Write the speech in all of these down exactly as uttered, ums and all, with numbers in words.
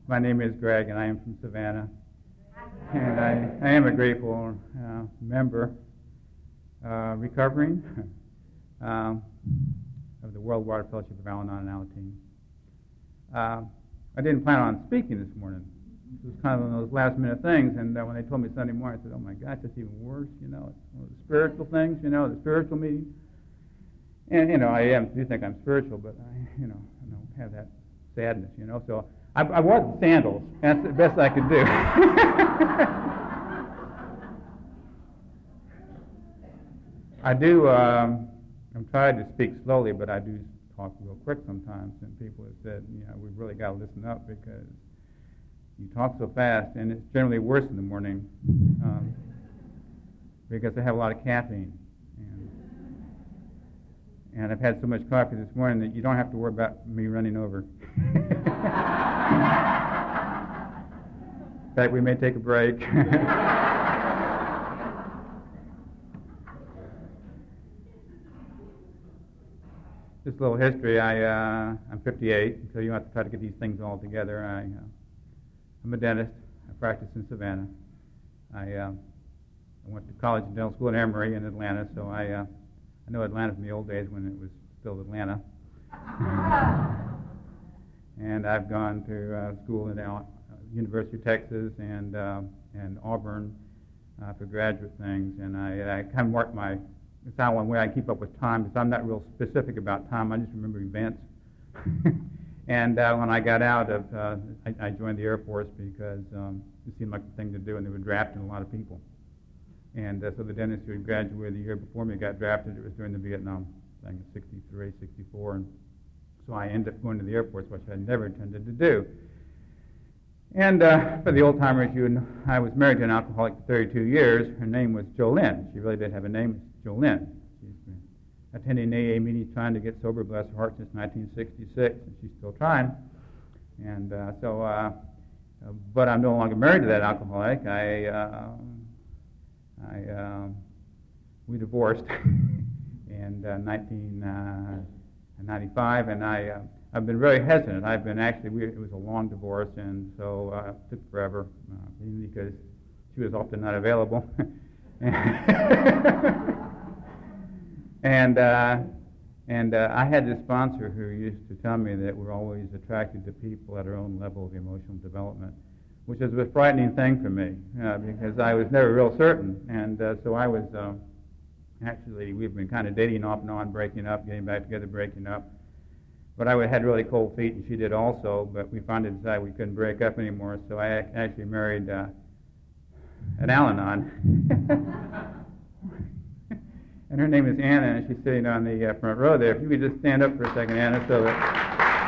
My name is Greg, and I am from Savannah. And I, I am a grateful uh, member, uh, recovering, um, of the World Water Fellowship of Al-Anon and Alateen. Uh, I didn't plan on speaking this morning. It was kind of one of those last-minute things, and uh, when they told me Sunday morning, I said, oh my gosh, that's even worse, you know, it's one of the spiritual things, you know, the spiritual meeting. And, you know, I am, do think I'm spiritual, but I, you know, I don't have that sadness, you know, so I, I wore sandals. That's the best I could do. I do, um, I'm trying to speak slowly, but I do talk real quick sometimes, and people have said, you know, we've really got to listen up because you talk so fast, and it's generally worse in the morning um, because I have a lot of caffeine. And, and I've had so much coffee this morning that you don't have to worry about me running over. In fact, we may take a break. Just a little history. I, uh, I'm fifty-eight, so you have to try to get these things all together. I, uh, I'm a dentist. I practice in Savannah. I, uh, I went to college and dental school in Emory in Atlanta, so I, uh, I know Atlanta from the old days when it was still Atlanta. And I've gone to uh, school at uh, University of Texas and uh, and Auburn uh, for graduate things, and I, I kind of mark my, it's not one way I keep up with time, because I'm not real specific about time. I just remember events. And uh, when I got out of, uh, I, I joined the Air Force because um, it seemed like the thing to do, and they were drafting a lot of people. And uh, so the dentist who had graduated the year before me got drafted. It was during the Vietnam, I think, sixty-three, sixty-four, and so I ended up going to the Air Force, which I never intended to do. And uh, for the old-timers, you know, I was married to an alcoholic for thirty-two years. Her name was Jolene. She really did have a name, Jolene. She's been attending A A meetings, trying to get sober, bless her heart, since nineteen sixty-six, and she's still trying. And uh, so, uh, but I'm no longer married to that alcoholic. I, uh, I, uh, we divorced in uh, nineteen ninety-five, and I, uh, I've been very hesitant. I've been actually, we, it was a long divorce, and so uh, it took forever, uh, mainly because she was often not available. and uh, and uh, I had this sponsor who used to tell me that we're always attracted to people at our own level of emotional development, which is a frightening thing for me, uh, because I was never real certain. And uh, so I was, uh, actually, we've been kind of dating off and on, breaking up, getting back together, breaking up. But I had really cold feet, and she did also, but we finally decided we couldn't break up anymore, so I actually married uh, an Al-Anon. And her name is Anna, and she's sitting on the uh, front row there. If you could just stand up for a second, Anna, so that...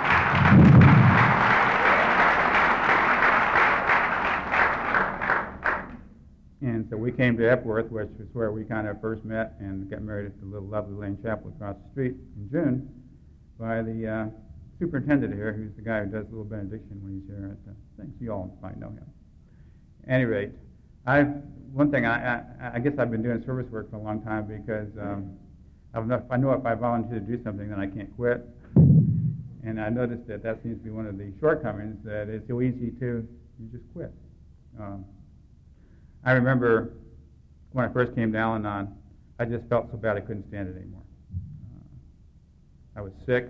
And so we came to Epworth, which was where we kind of first met and got married at the little Lovely Lane Chapel across the street in June by the uh, superintendent here, who's the guy who does a little benediction when he's here at the things. You all might know him. At any rate, I one thing I, I I guess I've been doing service work for a long time because um, I've enough, I know if I volunteer to do something, then I can't quit. And I noticed that that seems to be one of the shortcomings, that it's so easy to you just quit. Um, I remember when I first came to Al-Anon, I just felt so bad I couldn't stand it anymore. Uh, I was sick.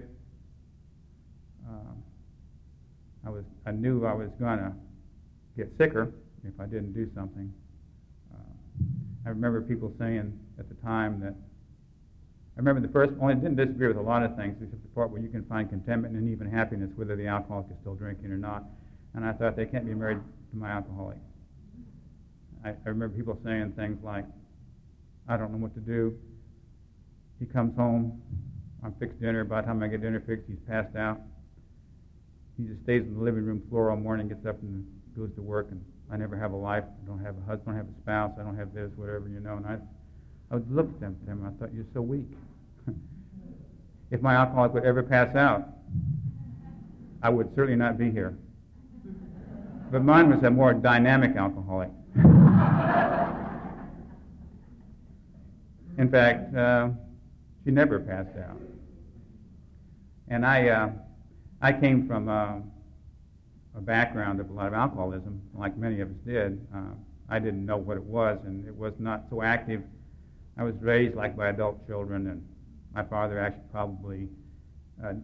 Um, I was. I knew I was going to get sicker if I didn't do something. Uh, I remember people saying at the time that, I remember the first, only didn't disagree with a lot of things, except the part where you can find contentment and even happiness whether the alcoholic is still drinking or not. And I thought, they can't be married to my alcoholic. I, I remember people saying things like, I don't know what to do. He comes home, I'm fixed dinner. By the time I get dinner fixed, he's passed out. He just stays on the living room floor all morning, gets up and goes to work, and I never have a life. I don't have a husband, I don't have a spouse, I don't have this, whatever, you know. And I, I would look at them, and I thought, you're so weak. If my alcoholic would ever pass out, I would certainly not be here. But mine was a more dynamic alcoholic. In fact, uh, she never passed out. And I, uh, I came from uh, a background of a lot of alcoholism, like many of us did. Uh, I didn't know what it was, and it was not so active. I was raised like by adult children, and my father actually probably uh,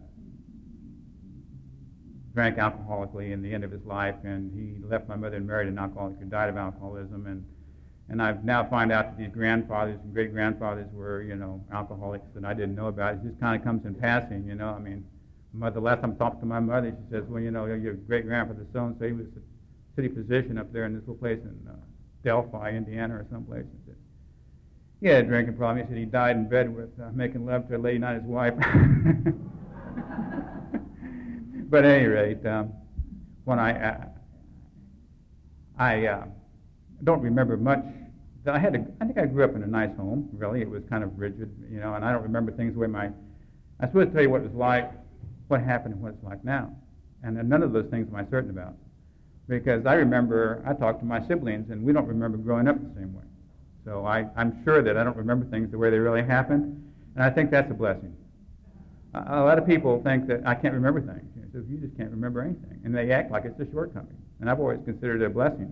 drank alcoholically in the end of his life, and he left my mother and married an alcoholic who died of alcoholism. And and I've now found out that these grandfathers and great grandfathers were, you know, alcoholics that I didn't know about. It just kind of comes in passing, you know. I mean, mother, last time I talked to my mother, she says, well, you know, your great grandfather so and so, he was a city physician up there in this little place in uh, Delphi, Indiana, or someplace. I said, he had a drinking problem. He said he died in bed with uh, making love to a lady, not his wife. But at any rate, um, when I uh, I uh, don't remember much. I had a, I think I grew up in a nice home. Really, it was kind of rigid, you know, and I don't remember things the way my. I'm supposed to tell you what it was like, what happened, and what it's like now, and none of those things am I certain about, because I remember I talked to my siblings, and we don't remember growing up the same way. So I, I'm sure that I don't remember things the way they really happened, and I think that's a blessing. A, a lot of people think that I can't remember things. You know, so you just can't remember anything, and they act like it's a shortcoming, and I've always considered it a blessing.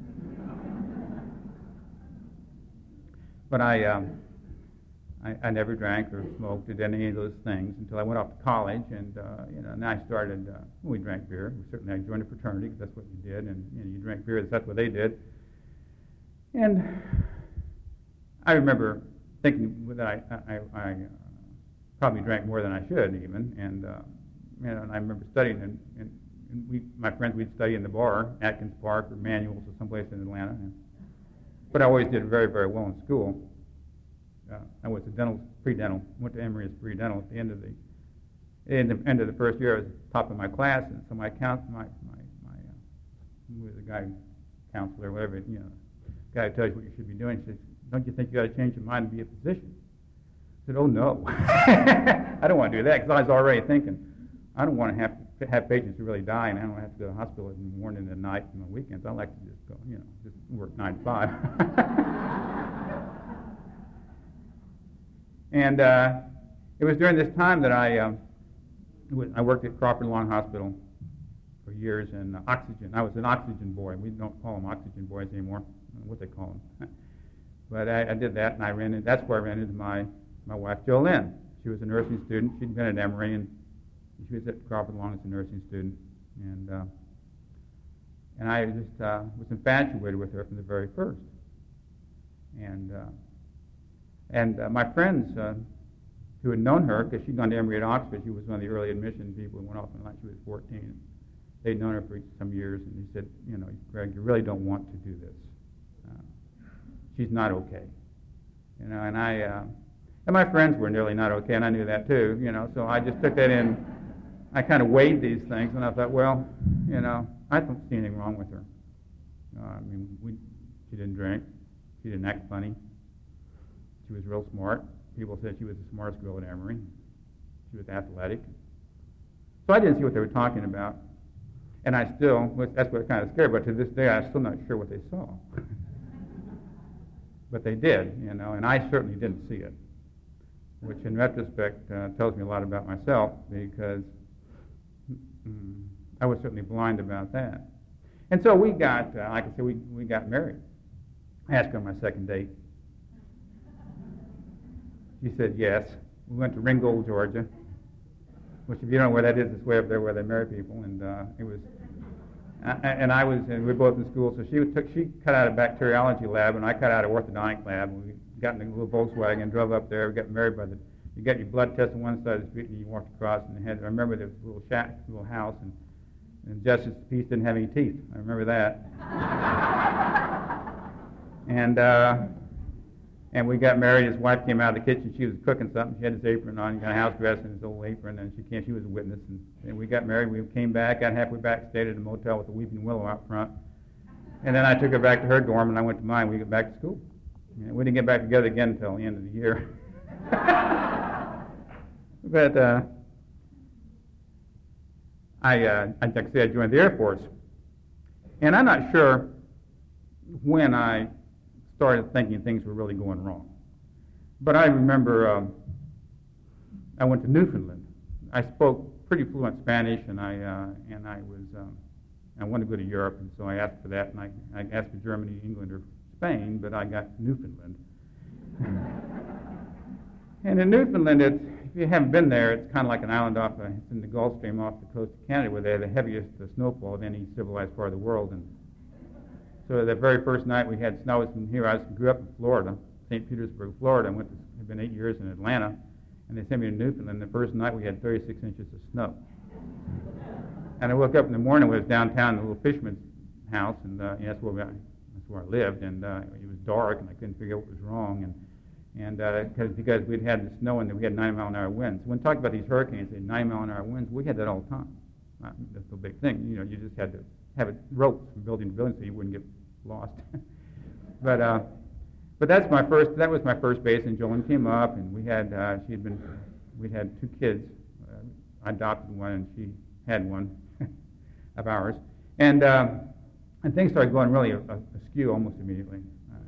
But I, um, I, I never drank or smoked or did any of those things until I went off to college, and uh, you know, and I started. Uh, we drank beer. We certainly I joined a fraternity because that's what you did, and you know, you drank beer. That's what they did. And I remember thinking that I, I, I uh, probably drank more than I should, even. And uh, you know, and I remember studying, and, and, and we, my friends, we'd study in the bar, Atkins Park or Manuals or someplace in Atlanta. And, but I always did very, very well in school. Uh, I was a dental, pre-dental, went to Emory as pre-dental. At the end of the, in the end of the first year, I was top of my class, and so my count, my my my, uh, who was the guy, counselor, whatever, you know, guy who tells you what you should be doing, says, "Don't you think you got to change your mind and be a physician?" I said, "Oh no, I don't want to do that," because I was already thinking, I don't want to have to have patients who really die, and I don't have to go to the hospital in the morning and at night and on weekends. I like to just go, you know, just work nine to five. And uh, it was during this time that I um, I worked at Crawford Long Hospital for years in uh, oxygen. I was an oxygen boy. We don't call them oxygen boys anymore. I don't know what they call them. But I, I did that, and I ran in, that's where I ran into my, my wife, Jolynn. She was a nursing student. She'd been at Emory, and she was at Crawford Long as a nursing student. And uh, and I just uh, was infatuated with her from the very first. And uh, and uh, my friends uh, who had known her, because she'd gone to Emory at Oxford, she was one of the early admission people who went off in like she was fourteen. They'd known her for some years, and he said, you know, "Greg, you really don't want to do this. Uh, she's not okay." You know, and I, uh, and my friends were nearly not okay, and I knew that too, you know, so I just took that in. I kind of weighed these things, and I thought, well, you know, I don't see anything wrong with her. Uh, I mean, we, she didn't drink. She didn't act funny. She was real smart. People said she was the smartest girl at Emory. She was athletic. So I didn't see what they were talking about. And I still, that's what kind of scared, but to this day, I'm still not sure what they saw. But they did, you know, and I certainly didn't see it, which in retrospect uh, tells me a lot about myself, because mm, I was certainly blind about that. And so we got, uh, like I said, we, we got married. I asked her on my second date. She said yes. We went to Ringgold, Georgia, which, if you don't know where that is, it's way up there where they marry people. And uh, it was, uh, and I was, and we were both in school. So she took, she cut out a bacteriology lab, and I cut out an orthodontic lab. And we got in a little Volkswagen, drove up there. We got married by the. You get your blood test on one side of the street, and you walked across, and they had. I remember there was a little shack, a little house, and, and Justice Peace didn't have any teeth. I remember that. and. Uh, And we got married. His wife came out of the kitchen. She was cooking something. She had his apron on. He got a house dress and his old apron, and she came. She was a witness. And, and we got married. We came back, got halfway back, stayed at a motel with a weeping willow out front. And then I took her back to her dorm, and I went to mine. We got back to school. And we didn't get back together again until the end of the year. but uh, I, uh, like I said, I joined the Air Force, and I'm not sure when I started thinking things were really going wrong. But I remember um, I went to Newfoundland. I spoke pretty fluent Spanish, and I uh, and I was um, I wanted to go to Europe, and so I asked for that, and I, I asked for Germany, England, or Spain, but I got Newfoundland. And in Newfoundland, it's, if you haven't been there, it's kind of like an island off the, it's in the Gulf Stream off the coast of Canada, where they have the heaviest uh, snowfall of any civilized part of the world. And so the very first night we had snow, I was from here, I was, grew up in Florida, Saint Petersburg, Florida. I went to, I've been eight years in Atlanta, and they sent me to Newfoundland. The first night we had thirty-six inches of snow. And I woke up in the morning, I was downtown in a little fisherman's house, and uh, that's where we, that's where I lived, and uh, it was dark, and I couldn't figure out what was wrong. And And uh, cause, because we'd had the snow and we had ninety mile an hour winds. When talking about these hurricanes and ninety mile an hour winds, we had that all the time. Uh, that's the big thing. You know, you just had to have it ropes from building to building so you wouldn't get lost. but uh, but that's my first. That was my first base. And Jolene came up, and we had uh, she had been. We had two kids. Uh, I adopted one, and she had one of ours. And uh, and things started going really askew almost immediately.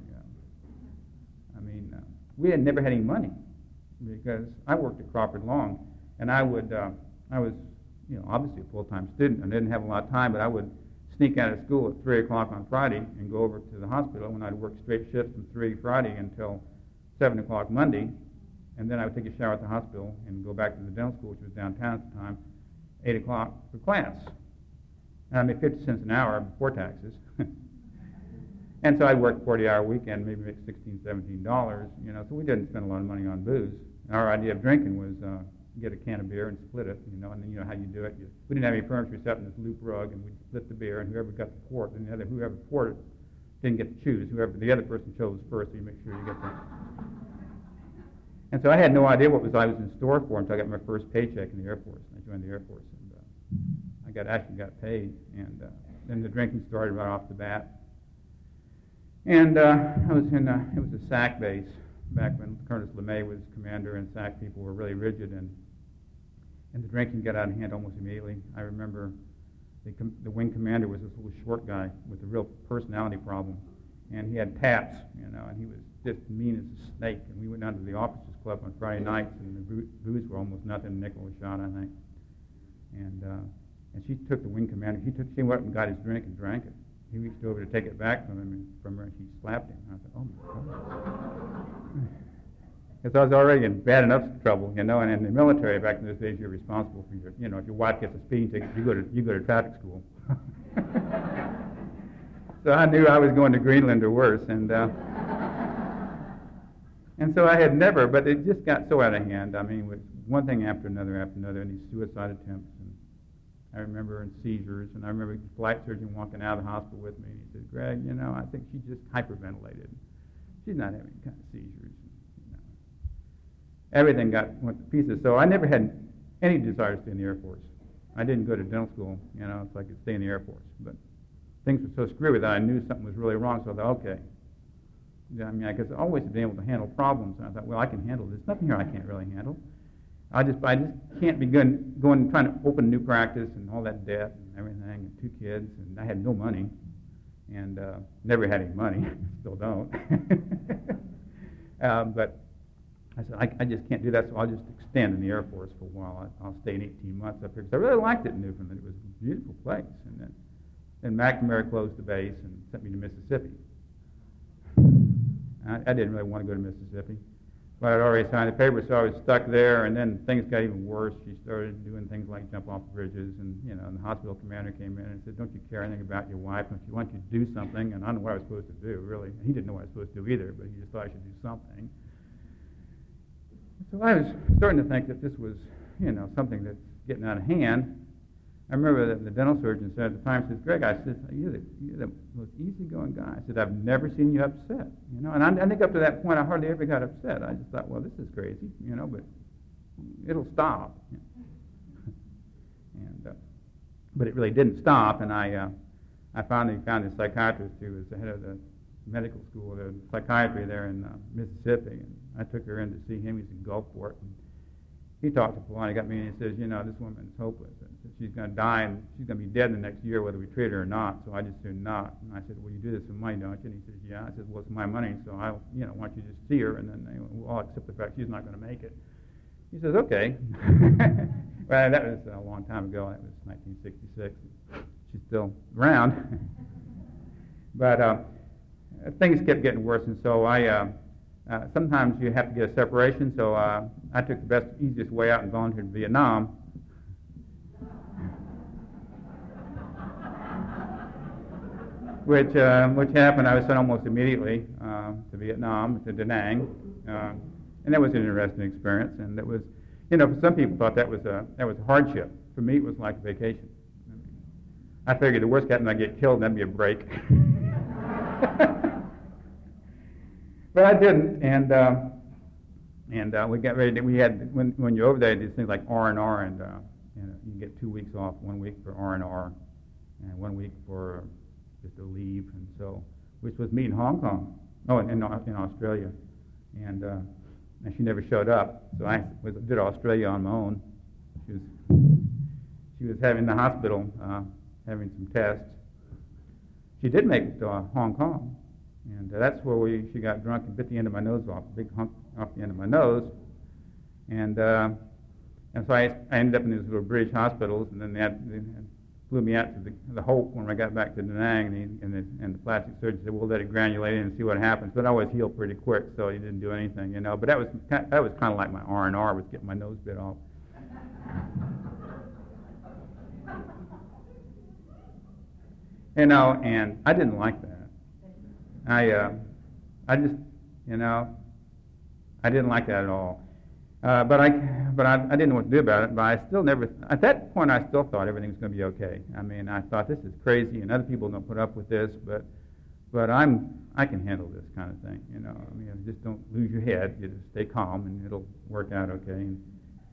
I mean, uh, we had never had any money because I worked at Crawford Long, and I would, uh, I was, you know, obviously a full-time student. I didn't have a lot of time, but I would sneak out of school at three o'clock on Friday and go over to the hospital, and I'd work straight shifts from three Friday until seven o'clock Monday, and then I would take a shower at the hospital and go back to the dental school, which was downtown at the time, eight o'clock for class. And I made fifty cents an hour before taxes. And so I'd work forty-hour weekend, maybe make sixteen, seventeen dollars, you know, so we didn't spend a lot of money on booze. And our idea of drinking was uh, get a can of beer and split it, you know, and then you know how you do it. You, we didn't have any furniture except in this loop rug, and we'd split the beer, and whoever got the quart, and the other, whoever poured it didn't get to choose. Whoever the other person chose first, so you make sure you get that. And so I had no idea what was I was in store for until I got my first paycheck in the Air Force. I joined the Air Force, and uh, I got actually got paid, and uh, then the drinking started right off the bat. And uh, I was in, a, it was a S A C base back when Colonel LeMay was commander, and S A C people were really rigid, and and the drinking got out of hand almost immediately. I remember the, com- the wing commander was this little short guy with a real personality problem, and he had tats, you know, and he was just mean as a snake. And we went down to the officers club on Friday nights, and the boo- booze were almost nothing, nickel a shot, I think. And uh, and she took the wing commander. He took, she went up and got his drink and drank it. He reached over to take it back from him, and from her, and she slapped him. And I thought, oh my God. Because I was already in bad enough trouble, you know, and in the military back in those days, you're responsible for your, you know, if your wife gets a speeding ticket, you go to, you go to traffic school. So I knew I was going to Greenland or worse, and uh, and so I had never, but it just got so out of hand. I mean, with one thing after another after another, and these suicide attempts. I remember in seizures, and I remember the flight surgeon walking out of the hospital with me, and he said, Greg, you know, I think she just hyperventilated. She's not having kind of seizures. You know. Everything got went to pieces. So I never had any desire to stay in the Air Force. I didn't go to dental school, you know, so I could stay in the Air Force. But things were so screwy that I knew something was really wrong, so I thought, okay. I mean, I guess I always been able to handle problems, and I thought, well, I can handle this. There's nothing here I can't really handle. I just, I just can't be going, going trying to open a new practice and all that debt and everything, and two kids, and I had no money, and uh, never had any money, still don't. uh, but I said, I, I just can't do that, so I'll just extend in the Air Force for a while. I, I'll stay in eighteen months up here, because I really liked it in Newfoundland. It was a beautiful place. And then, then McNamara closed the base and sent me to Mississippi. I, I didn't really want to go to Mississippi. But I'd already signed the paper, so I was stuck there, and then things got even worse. She started doing things like jump off bridges, and, you know, and the hospital commander came in and said, don't you care anything about your wife? Don't you want you to do something? And I don't know what I was supposed to do, really. And he didn't know what I was supposed to do either, but he just thought I should do something. So I was starting to think that this was, you know, something that's getting out of hand. I remember that the dental surgeon said at the time, says, Greg, I said, you're the, you're the most easygoing guy. I said, I've never seen you upset. You know, and I, I think up to that point, I hardly ever got upset. I just thought, well, this is crazy, you know, but it'll stop. and uh, But it really didn't stop, and I uh, I finally found a psychiatrist who was the head of the medical school, the psychiatry there in uh, Mississippi, and I took her in to see him. He's in Gulfport, and he talked to Polani, got me, and he says, you know, this woman is hopeless. She's going to die, and she's going to be dead in the next year, whether we treat her or not. So I just said not. And I said, well, you do this for money, don't you? And he says, yeah. I said, well, it's my money, so I, you know, want you to just see her, and then they, we'll all accept the fact she's not going to make it. He says, okay. Well, that was a long time ago. That was nineteen sixty-six. she's still around. But uh, things kept getting worse, and so I uh, uh, sometimes you have to get a separation. So uh, I took the best, easiest way out and volunteered to Vietnam. Which uh, which happened. I was sent almost immediately uh, to Vietnam, to Da Nang, uh, and that was an interesting experience. And that was, you know, for some people thought that was a that was a hardship. For me, it was like a vacation. I figured the worst happened, I get killed, and that'd be a break. But I didn't, and uh, and uh, we got ready. To, we had when when you're over there, these things like R and R, and uh, you know, you get two weeks off, one week for R and R, and one week for just a leave, and so which was me in Hong Kong, oh, in in, in Australia, and uh, and she never showed up, so I was, did Australia on my own. She was she was having the hospital uh, having some tests. She did make it to uh, Hong Kong, and uh, that's where we she got drunk and bit the end of my nose off, a big hunk off the end of my nose, and uh, and so I, I ended up in these little British hospitals, and then they had. They had flew me out to the, the Hope when I got back to Da Nang, and, he, and, the, and the plastic surgeon said, "We'll let it granulate in and see what happens." But I always healed pretty quick, so he didn't do anything, you know. But that was kind of, that was kind of like my R and R, was getting my nose bit off. You know, and I didn't like that. I uh, I just, you know, I didn't like that at all. Uh, but I, but I, I didn't know what to do about it. But I still never. At that point, I still thought everything was going to be okay. I mean, I thought this is crazy, and other people don't put up with this. But, but I'm, I can handle this kind of thing. You know, I mean, just don't lose your head. You just stay calm, and it'll work out okay. And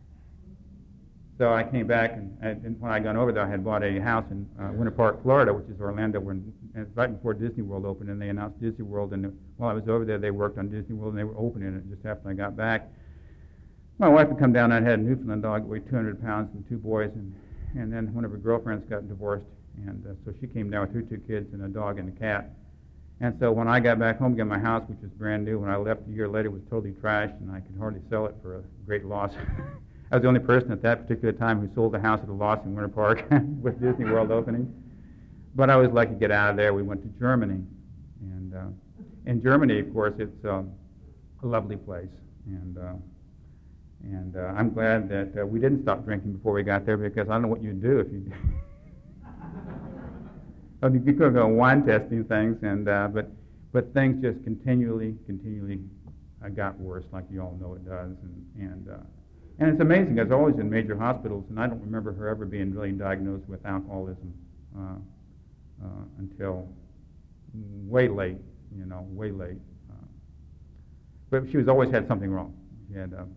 so I came back, and, and when I got over there, I had bought a house in uh, Winter Park, Florida, which is Orlando, when, and it's right before Disney World opened, and they announced Disney World. And while I was over there, they worked on Disney World, and they were opening it just after I got back. My wife had come down, and I had a Newfoundland dog that weighed two hundred pounds and two boys, and, and then one of her girlfriends got divorced, and uh, so she came down with her two kids and a dog and a cat. And so when I got back home again, my house, which was brand new, when I left a year later, was totally trashed, and I could hardly sell it for a great loss. I was the only person at that particular time who sold the house at a loss in Winter Park with Disney World opening. But I was lucky to get out of there. We went to Germany, and uh, in Germany, of course, it's um, a lovely place, and uh, And uh, I'm glad that uh, we didn't stop drinking before we got there, because I don't know what you'd do if you. I mean, you could go wine testing things, and uh, but but things just continually, continually uh, got worse, like you all know it does, and and uh, and it's amazing. I was always in major hospitals, and I don't remember her ever being really diagnosed with alcoholism uh, uh, until way late, you know, way late. Uh, but she was always had something wrong. She had. Uh,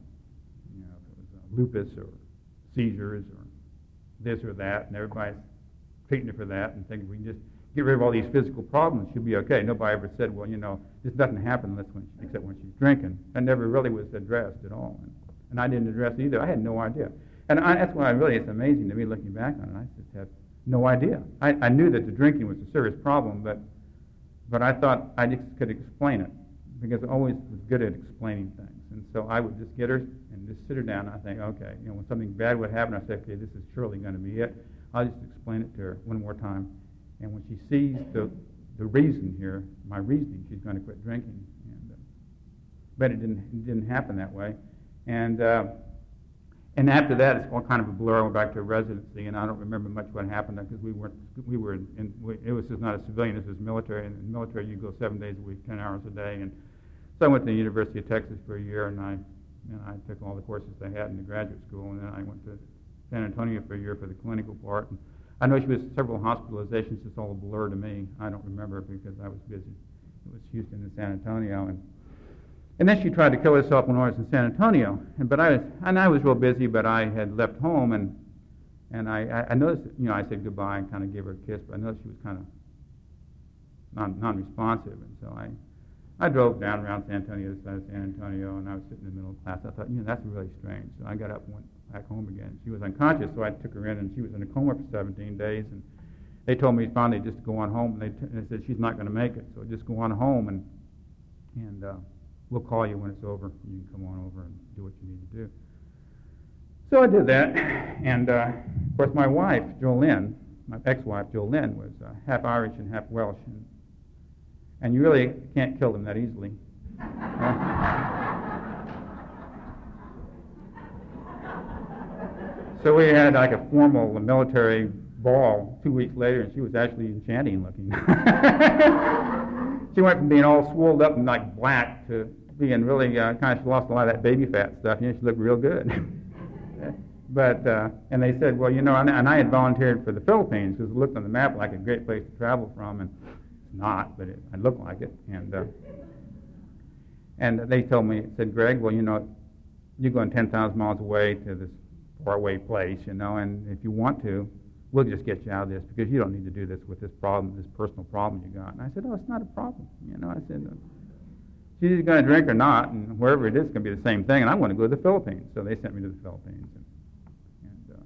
lupus or seizures or this or that, and everybody's treating her for that and thinking we can just get rid of all these physical problems, she'll be okay. Nobody ever said, well, you know, this doesn't happen unless when she, except when she's drinking. That never really was addressed at all. And, and I didn't address it either. I had no idea. And I, that's why I really, it's amazing to me looking back on it. I just had no idea. I, I knew that the drinking was a serious problem, but but I thought I just could explain it, because I always was good at explaining things. And so I would just get her and just sit her down, and I think, okay, you know, when something bad would happen, I say, okay, this is surely going to be it. I'll just explain it to her one more time. And when she sees the the reason here, my reasoning, she's going to quit drinking. And, uh, but it didn't it didn't happen that way. And uh, and after that, it's all kind of a blur. I went back to a residency, and I don't remember much what happened, because we weren't we were in, we, it was just not a civilian. This was military, and in the military you go seven days a week, ten hours a day. And so I went to the University of Texas for a year, and I and I took all the courses they had in the graduate school, and then I went to San Antonio for a year for the clinical part. And I know she was several hospitalizations. It's all a blur to me. I don't remember because I was busy. It was Houston and San Antonio, and and then she tried to kill herself when I was in San Antonio. And but I was and I was real busy, but I had left home, and and I I noticed, you know, I said goodbye and kind of gave her a kiss, but I noticed she was kind of non non-responsive, and so I. I drove down around San Antonio, this side of San Antonio, and I was sitting in the middle of class. I thought, you know, that's really strange. So I got up and went back home again. She was unconscious, so I took her in, and she was in a coma for seventeen days. And they told me finally just to go on home, and they, t- and they said she's not going to make it, so just go on home, and and uh, we'll call you when it's over. You can come on over and do what you need to do. So I did that, and uh, of course my wife, Jolene, my ex-wife, Jill Lynn, was uh, half Irish and half Welsh. And, and you really can't kill them that easily. So we had like a formal military ball two weeks later, and she was actually enchanting looking. She went from being all swelled up and like black to being really uh, kind of, she lost a lot of that baby fat stuff. You know, she looked real good. But, uh, and they said, well, you know, and, and I had volunteered for the Philippines because it looked on the map like a great place to travel from, and it's not, but it, it looked like it. And uh, and they told me, said, Greg, well, you know, you're going ten thousand miles away to this faraway place, you know, and if you want to, we'll just get you out of this because you don't need to do this with this problem, this personal problem you got. And I said, oh, it's not a problem. You know, I said, she's either going to drink or not, and wherever it is, it's going to be the same thing, and I want to go to the Philippines. So they sent me to the Philippines. And, and, uh,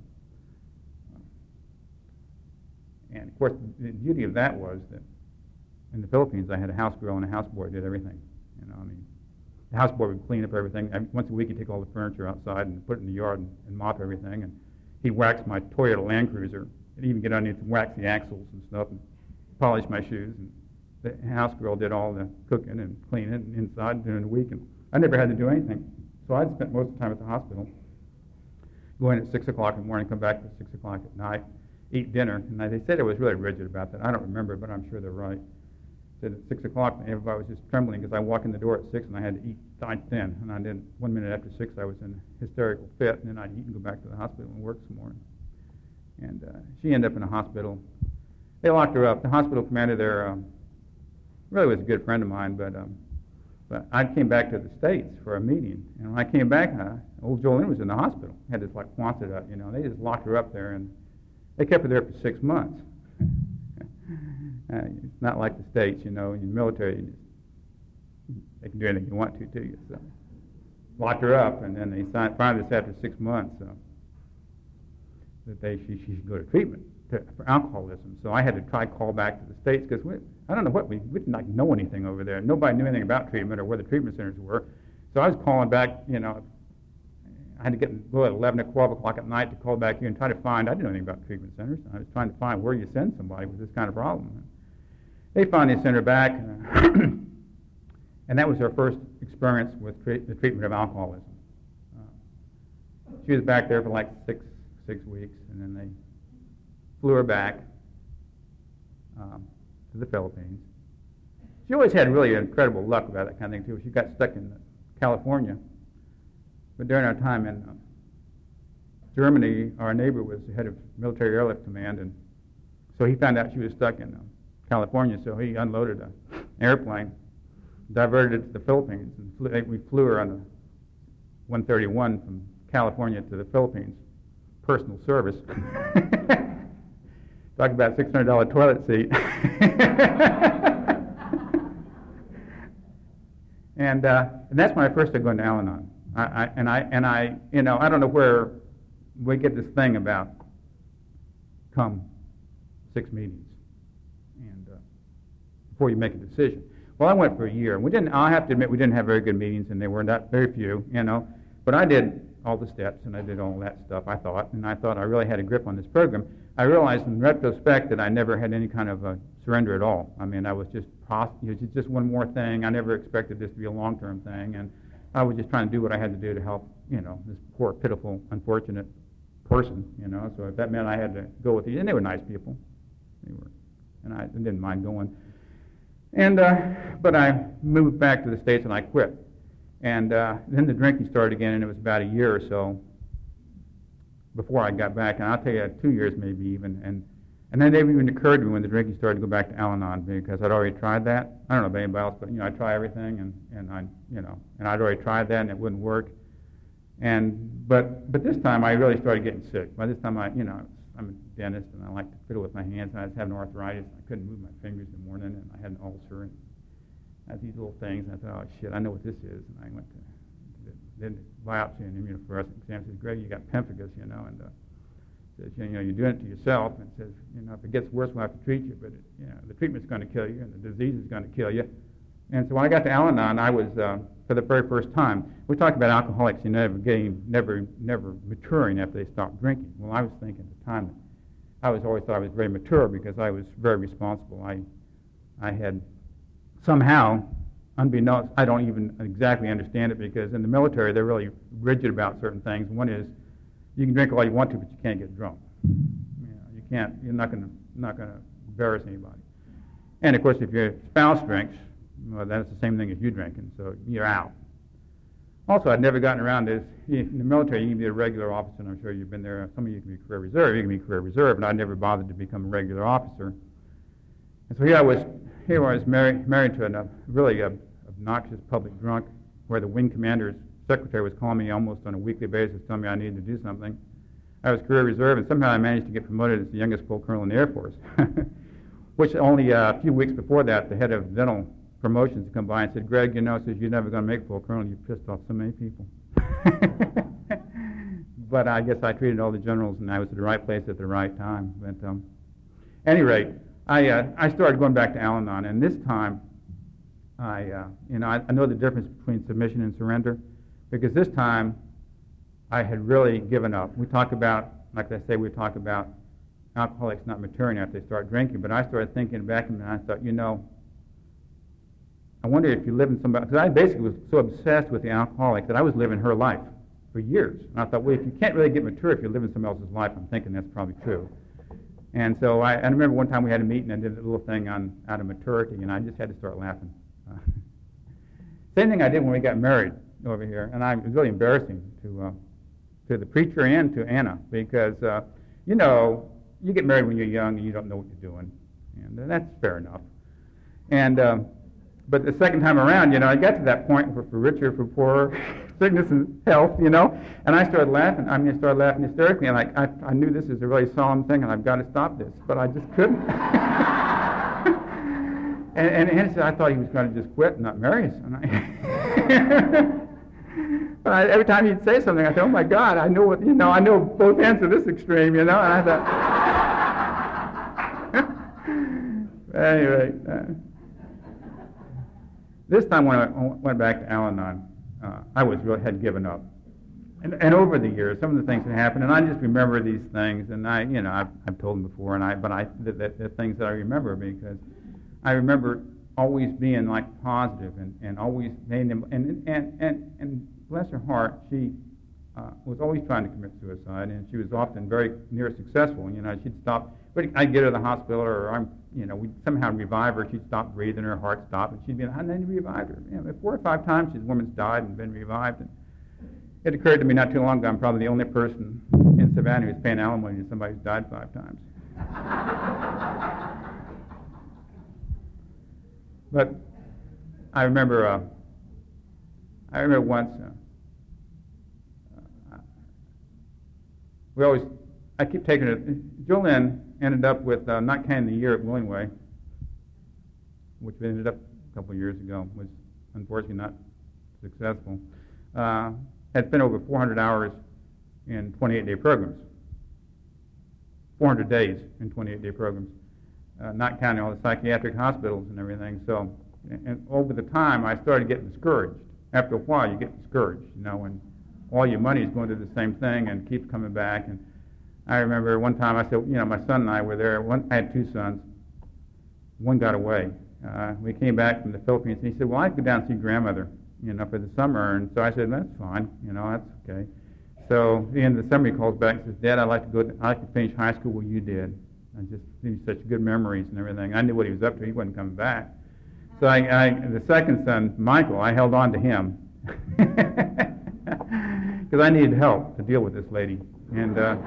and of course, the beauty of that was that in the Philippines, I had a house girl and a houseboy who did everything. You know, I mean, the houseboy would clean up everything. I, once a week, he'd take all the furniture outside and put it in the yard and, and mop everything. And he'd wax my Toyota Land Cruiser. He'd even get underneath and wax the axles and stuff and polish my shoes. And the house girl did all the cooking and cleaning and inside during the week. And I never had to do anything. So I'd spent most of the time at the hospital, go in at six o'clock in the morning, come back at six o'clock at night, eat dinner. And they said it was really rigid about that. I don't remember, but I'm sure they're right. Said at six o'clock, everybody was just trembling because I walked in the door at six and I had to eat dine thin. And I did one minute after six, I was in a hysterical fit, and then I'd eat and go back to the hospital and work some more. And uh, she ended up in a hospital. They locked her up. The hospital commander there um, really was a good friend of mine, but um, but I came back to the States for a meeting, and when I came back, uh, old Jolene was in the hospital. Had this like Quonset, you know. They just locked her up there, and they kept her there for six months. Uh, it's not like the States, you know, in the military, you just, they can do anything you want to to you. So locked her up, and then they signed, finally this after six months uh, that they she, she should go to treatment to, for alcoholism. So I had to try to call back to the States because we, I don't know what, we, we didn't like know anything over there. Nobody knew anything about treatment or where the treatment centers were. So I was calling back, you know, I had to get go at eleven or twelve o'clock at night to call back here and try to find, I didn't know anything about treatment centers. I was trying to find where you send somebody with this kind of problem. They finally sent her back, and, and that was her first experience with tre- the treatment of alcoholism. Uh, she was back there for like six six weeks, and then they flew her back um, to the Philippines. She always had really incredible luck about that kind of thing, too. She got stuck in California. But during our time in uh, Germany, our neighbor was the head of military airlift command, and so he found out she was stuck in uh, California, so he unloaded an airplane, diverted it to the Philippines, and flew, we flew her on the one thirty-one from California to the Philippines, personal service. Talk about six hundred dollars toilet seat. and uh, and that's when I first started going to Al-Anon. I, I, and I and I you know I don't know where we get this thing about come six meetings and uh, before you make a decision. Well, I went for a year, and we didn't. I have to admit we didn't have very good meetings, and they were not very few, you know. But I did all the steps, and I did all that stuff. I thought, and I thought I really had a grip on this program. I realized in retrospect that I never had any kind of a surrender at all. I mean, I was just pros- it was just one more thing. I never expected this to be a long-term thing, and I was just trying to do what I had to do to help, you know, this poor, pitiful, unfortunate person, you know. So if that meant I had to go with these, and they were nice people, they were, and I didn't mind going. And uh, but I moved back to the States and I quit. And uh, then the drinking started again, and it was about a year or so before I got back. And I'll tell you, two years maybe even. And and then it even occurred to me when the drinking started to go back to Al-Anon, because I'd already tried that. I don't know about anybody else, but you know, I try everything, and, and I you know, and I'd already tried that, and it wouldn't work. And but but this time I really started getting sick. By this time I you know I'm a dentist, and I like to fiddle with my hands, and I was having arthritis. I couldn't move my fingers in the morning, and I had an ulcer, and I had these little things, and I thought, oh shit, I know what this is. And I went to the, the biopsy and immunofluorescence exam. Says, Greg, you got pemphigus, you know, and uh, says, you know, you're doing it to yourself. And says, you know, if it gets worse, we'll have to treat you, but it, you know, the treatment's going to kill you, and the disease is going to kill you. And so when I got to Al-Anon, I was uh, for the very first time. We talk about alcoholics, you know, never getting, never, never maturing after they stop drinking. Well, I was thinking at the time that I was always thought I was very mature because I was very responsible. I, I had somehow, unbeknownst, I don't even exactly understand it because in the military they're really rigid about certain things. One is you can drink all you want to, but you can't get drunk. You know, you can't. You're not going to not going to embarrass anybody. And of course, if your spouse drinks, well, that's the same thing as you drinking, so you're out. Also, I'd never gotten around this. In the military, you can be a regular officer, and I'm sure you've been there. Some of you can be career reserve. You can be career reserve, and I never bothered to become a regular officer. And so here I was, here I was married, married to a really uh, obnoxious public drunk, where the wing commander's secretary was calling me almost on a weekly basis, telling me I needed to do something. I was career reserve, and somehow I managed to get promoted as the youngest full colonel in the Air Force, which only uh, a few weeks before that, the head of dental promotions had come by and said, Greg, you know, says you're never going to make full colonel. You pissed off so many people. But I guess I treated all the generals, and I was at the right place at the right time. But um, at any rate, I uh, I started going back to Al-Anon, and this time, I uh, you know I, I know the difference between submission and surrender, because this time I had really given up. We talk about, like I say, we talk about alcoholics not maturing after they start drinking, but I started thinking back, and I thought, you know, I wonder if you live in somebody, because I basically was so obsessed with the alcoholic that I was living her life for years. And I thought, well, if you can't really get mature if you live in somebody else's life, I'm thinking that's probably true. And so I, I remember one time we had a meeting and I did a little thing on out of maturity, and I just had to start laughing. Uh, same thing I did when we got married over here, and I, it was really embarrassing to uh, to the preacher and to Anna, because, uh, you know, you get married when you're young and you don't know what you're doing, and that's fair enough. And um, But the second time around, you know, I got to that point where for richer, for poorer, sickness and health, you know, and I started laughing. I mean, I started laughing hysterically, and I, I, I knew this is a really solemn thing, and I've got to stop this, but I just couldn't. and, and Anna said, I thought he was going to just quit and not marry us. And I but I, every time he'd say something, I thought, oh my God, I know what, you know, I know both ends of this extreme, you know, and I thought. Anyway. Uh, This time when I went back to Al-Anon, uh, I was really had given up. And, and over the years, some of the things that happened, and I just remember these things, and I, you know, I've, I've told them before, and I, but I, the, the, the things that I remember, because I remember always being like positive and, and always made them, and, and, and, and bless her heart, she uh, was always trying to commit suicide, and she was often very near successful. You know, she'd stop, but I'd get her to the hospital, or I'm, you know, we'd somehow revive her. She'd stop breathing, her heart stopped, and she'd be, and then revived her. You know, four or five times, this woman's died and been revived. And it occurred to me not too long ago, I'm probably the only person in Savannah who's paying alimony to somebody who's died five times. But I remember, uh, I remember once, uh, uh, we always, I keep taking it, Jolynn ended up with uh, not counting the year at Willingway, which ended up a couple of years ago, was unfortunately not successful, uh, had spent over four hundred hours in twenty-eight day programs. four hundred days in twenty-eight day programs, uh, not counting all the psychiatric hospitals and everything. So, and, and over the time, I started getting discouraged. After a while, you get discouraged, you know, when all your money is going to the same thing and keeps coming back. And I remember one time I said, you know, my son and I were there. One, I had two sons. One got away. Uh, we came back from the Philippines, and he said, well, I'd go down and see grandmother, you know, for the summer. And so I said, that's fine, you know, that's okay. So at the end of the summer, he calls back and says, Dad, I'd like to go. To, I'd like to finish high school where you did. I just see such good memories and everything. I knew what he was up to. He wasn't coming back. So I, I the second son, Michael, I held on to him because I needed help to deal with this lady. And uh,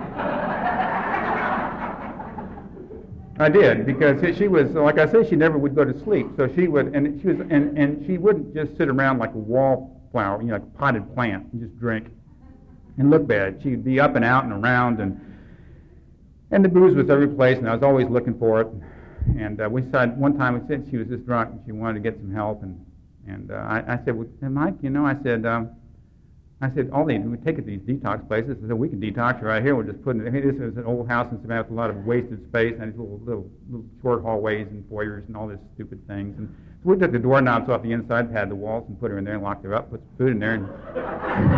I did, because she was, like I said, she never would go to sleep. So she would, and she was, and, and she wouldn't just sit around like a wallflower, you know, like a potted plant, and just drink and look bad. She'd be up and out and around, and and the booze was every place, and I was always looking for it. And uh, we decided one time, we said she was just drunk, and she wanted to get some help, and and uh, I, I said, well, Mike, you know, I said. Um, I said, all they do, we take it to these detox places. I said, we can detox you right here. We'll just put it, I mean, this is an old house in Savannah with a lot of wasted space and these little, little, little short hallways and foyers and all these stupid things. And so we took the doorknobs off the inside, had the walls, and put her in there and locked her up, put some food in there. And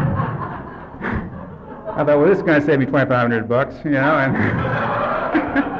I thought, well, this is going to save me twenty-five hundred bucks, you know. And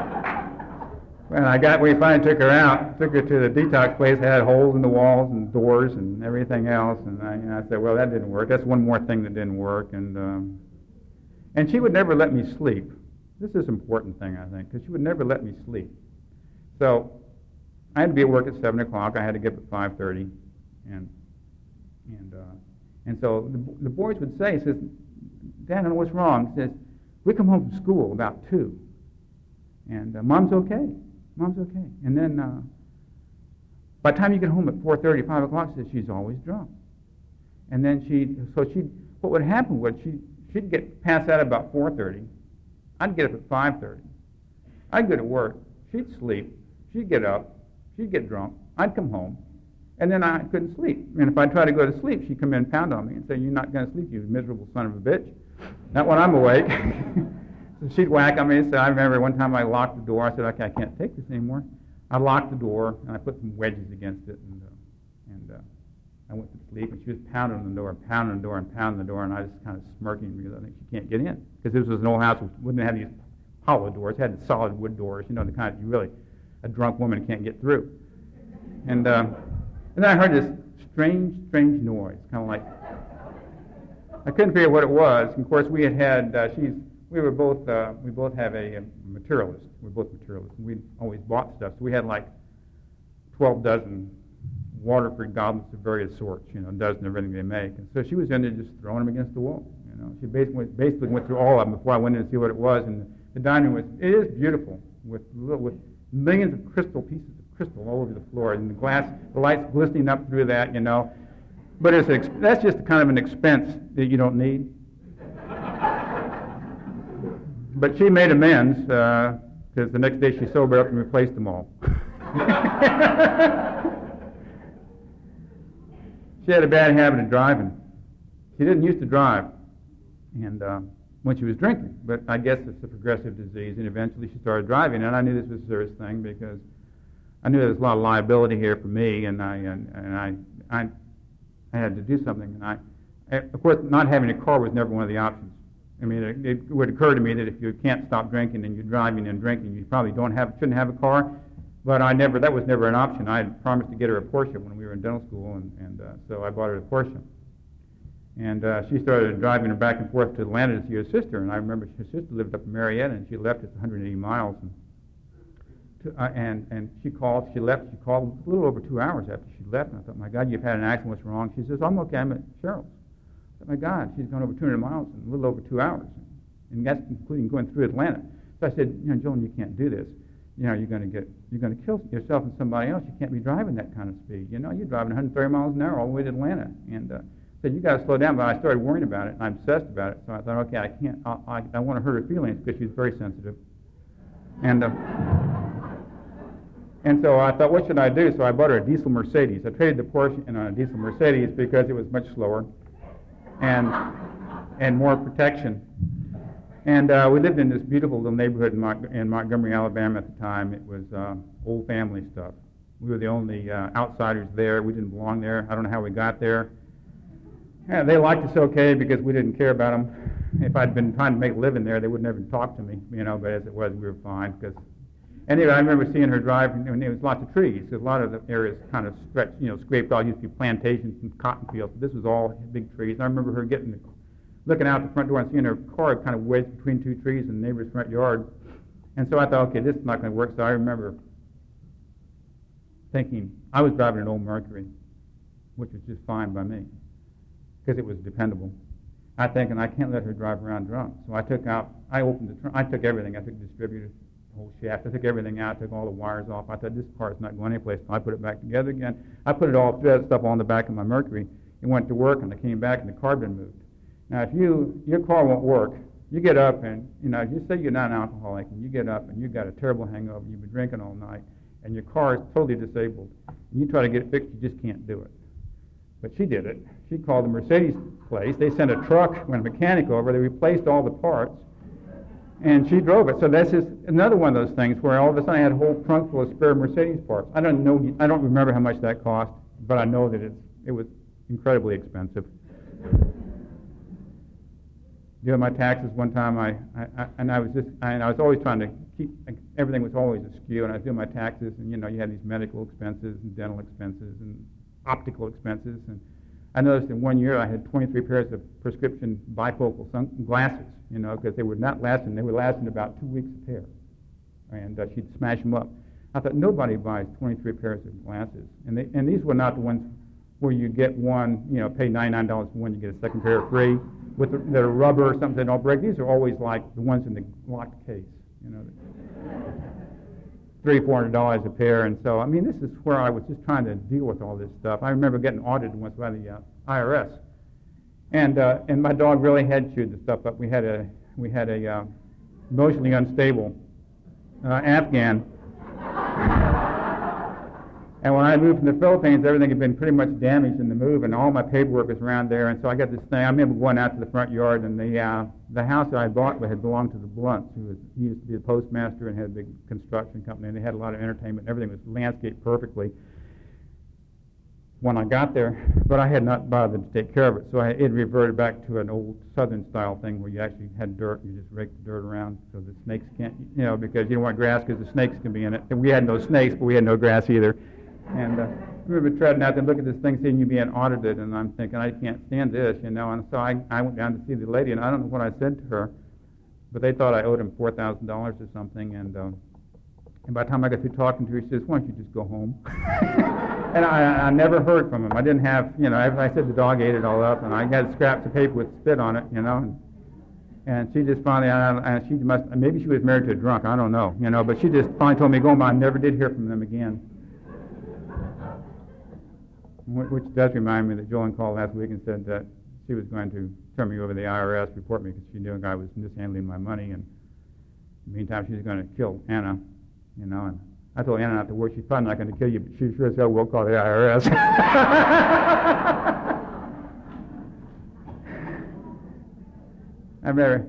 When I got, we finally took her out, took her to the detox place, had holes in the walls and doors and everything else, and I, you know, I said, well, that didn't work. That's one more thing that didn't work, and um, and she would never let me sleep. This is an important thing, I think, because she would never let me sleep. So I had to be at work at seven o'clock. I had to get up at five thirty, and and uh, and so the, the boys would say, he says, Dad, I don't know what's wrong. He says, we come home from school about two, and uh, Mom's okay. Mom's okay. And then uh, by the time you get home at four thirty, five o'clock, she says she's always drunk. And then she, so she, what would happen was she, she'd get pass out about four thirty. I'd get up at five thirty. I'd go to work. She'd sleep. She'd get up. She'd get drunk. I'd come home. And then I couldn't sleep. And if I tried to go to sleep, she'd come in and pound on me and say, you're not going to sleep, you miserable son of a bitch. Not when I'm awake. So she'd whack on me. So I remember one time I locked the door. I said, okay, I can't take this anymore. I locked the door, and I put some wedges against it, and, uh, and uh, I went to sleep, and she was pounding on the door, pounding on the door, and pounding on the door, and I was kind of smirking because I think she can't get in. Because this was an old house which wouldn't have these hollow doors. It had solid wood doors, you know, the kind you really, a drunk woman can't get through. And, uh, and then I heard this strange, strange noise, kind of like, I couldn't figure what it was. And of course, we had had, uh, she's, we were both, uh, we both have a, a materialist. We're both materialists. And we always bought stuff. So we had like twelve dozen Waterford goblets of various sorts, you know, a dozen of everything they make. And so she was in there just throwing them against the wall. You know, she basically basically went through all of them before I went in to see what it was. And the dining room was, it is beautiful with little, with millions of crystal pieces of crystal all over the floor, and the glass, the lights glistening up through that, you know. But it's an, that's just kind of an expense that you don't need. But she made amends, because uh, the next day she sobered up and replaced them all. She had a bad habit of driving. She didn't used to drive, and uh, when she was drinking, but I guess it's a progressive disease, and eventually she started driving, and I knew this was a serious thing because I knew there was a lot of liability here for me, and I and, and I, I I had to do something, and I, of course, not having a car was never one of the options. I mean, it, it would occur to me that if you can't stop drinking and you're driving and drinking, you probably don't have, shouldn't have a car. But I never, that was never an option. I had promised to get her a Porsche when we were in dental school, and, and uh, so I bought her a Porsche. And uh, she started driving her back and forth to Atlanta to see her sister. And I remember her sister lived up in Marietta, and she left. It's one hundred eighty miles. And, to, uh, and and she called. She left. She called a little over two hours after she left. And I thought, my God, you've had an accident. What's wrong? She says, I'm okay. I'm at Cheryl's. I thought, my God, she's gone over two hundred miles in a little over two hours, and that's including going through Atlanta. So I said, you know, Joan, you can't do this. You know, you're going to get, you're going to kill yourself and somebody else. You can't be driving that kind of speed. You know, you're driving one hundred thirty miles an hour all the way to Atlanta. And uh, said, you got to slow down. But I started worrying about it, and I'm obsessed about it. So I thought, okay, I can't. I, I, I want to hurt her feelings because she's very sensitive. And uh, and so I thought, what should I do? So I bought her a diesel Mercedes. I traded the Porsche in on a diesel Mercedes because it was much slower and and more protection. And uh, we lived in this beautiful little neighborhood in, Mont- in Montgomery, Alabama at the time. It was uh, old family stuff. We were the only uh, outsiders there. We didn't belong there. I don't know how we got there. Yeah, they liked us okay because we didn't care about them. If I'd been trying to make a living there, they would never talk to me, you know, but as it was, we were fine. Because anyway, I remember seeing her drive, and there was lots of trees. A lot of the areas kind of stretched, you know, scraped all. Used to be plantations and cotton fields. This was all big trees. I remember her getting the looking out the front door and seeing her car kind of wedged between two trees in the neighbor's front yard. And so I thought, okay, this is not going to work. So I remember thinking, I was driving an old Mercury, which was just fine by me, because it was dependable. I think, and I can't let her drive around drunk. So I took out, I opened the trunk, I took everything. I took the distributor, the whole shaft. I took everything out, took all the wires off. I thought, this car is not going anyplace. So I put it back together again. I put it all, threw that stuff all in the back of my Mercury, and went to work, and I came back, and the car had been moved. Now, if you, your car won't work, you get up and, you know, you say you're not an alcoholic, and you get up and you've got a terrible hangover, you've been drinking all night, and your car is totally disabled, and you try to get it fixed, you just can't do it. But she did it. She called the Mercedes place. They sent a truck, went a mechanic over, they replaced all the parts, and she drove it. So that's just another one of those things where all of a sudden I had a whole trunk full of spare Mercedes parts. I don't know, I don't remember how much that cost, but I know that it's, it was incredibly expensive. doing my taxes one time, I, I, I and I was just, I, and I was always trying to keep, everything was always askew, and I was doing my taxes, and you know, you had these medical expenses and dental expenses and optical expenses, and I noticed in one year I had twenty-three pairs of prescription bifocal sun- glasses, you know, because they were not lasting, they were lasting about two weeks a pair, and uh, she'd smash them up. I thought, nobody buys twenty-three pairs of glasses, and they, and these were not the ones where you get one, you know, pay ninety-nine dollars for one, you get a second pair free, with the, the rubber or something that don't break. These are always like the ones in the locked case, you know, three, four hundred dollars a pair. And so, I mean, this is where I was just trying to deal with all this stuff. I remember getting audited once by the uh, I R S, and uh, and my dog really had chewed the stuff up. We had a we had a uh, emotionally unstable uh, Afghan. And when I moved from the Philippines, everything had been pretty much damaged in the move, and all my paperwork was around there. And so I got this thing. I remember going out to the front yard, and the uh, the house that I bought had belonged to the Blunts, who was he used to be a postmaster and had a big construction company, and they had a lot of entertainment. Everything was landscaped perfectly when I got there, but I had not bothered to take care of it. So I, it reverted back to an old Southern style thing where you actually had dirt, and you just raked the dirt around so the snakes can't, you know, because you don't want grass because the snakes can be in it. And we had no snakes, but we had no grass either. And uh, I remember treading out there and looking at this thing, seeing you being audited, and I'm thinking, I can't stand this, you know. And so I, I went down to see the lady, and I don't know what I said to her, but they thought I owed him four thousand dollars or something. And, uh, and by the time I got through talking to her, she says, why don't you just go home? And I, I never heard from him. I didn't have, you know, as I said, the dog ate it all up, and I got scraps of paper with spit on it, you know. And, and she just finally, and she must, maybe she was married to a drunk, I don't know, you know, but she just finally told me, go home. I never did hear from them again. Which does remind me that Jolene called last week and said that she was going to turn me over to the I R S, report me because she knew a guy was mishandling my money, and in the meantime she was going to kill Anna, you know. And I told Anna not to worry, she's probably not going to kill you, but she sure as hell will call the I R S. I remember,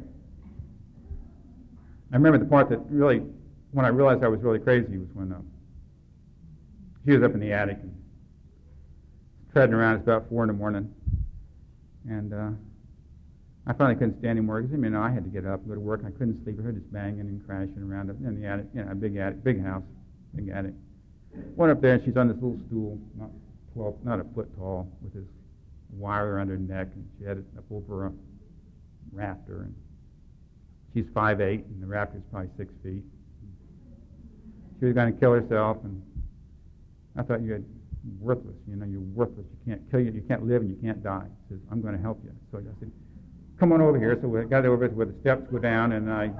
I remember the part that really, when I realized I was really crazy, was when uh, she was up in the attic and treading around. It's about four in the morning, and uh, I finally couldn't stand anymore because, you know, I had to get up and go to work. I couldn't sleep. I heard this banging and crashing around up in the attic, you know, a big attic, big house, big attic. Went up there, and she's on this little stool, not twelve, not a foot tall, with this wire around her neck, and she had it up over a rafter. And she's five eight, and the rafter's probably six feet. She was going to kill herself, and I thought, you had worthless, you know, you're worthless. You can't kill you, you can't live, and you can't die. She says, I'm going to help you. So I said, come on over here. So we got over where the steps go down, and I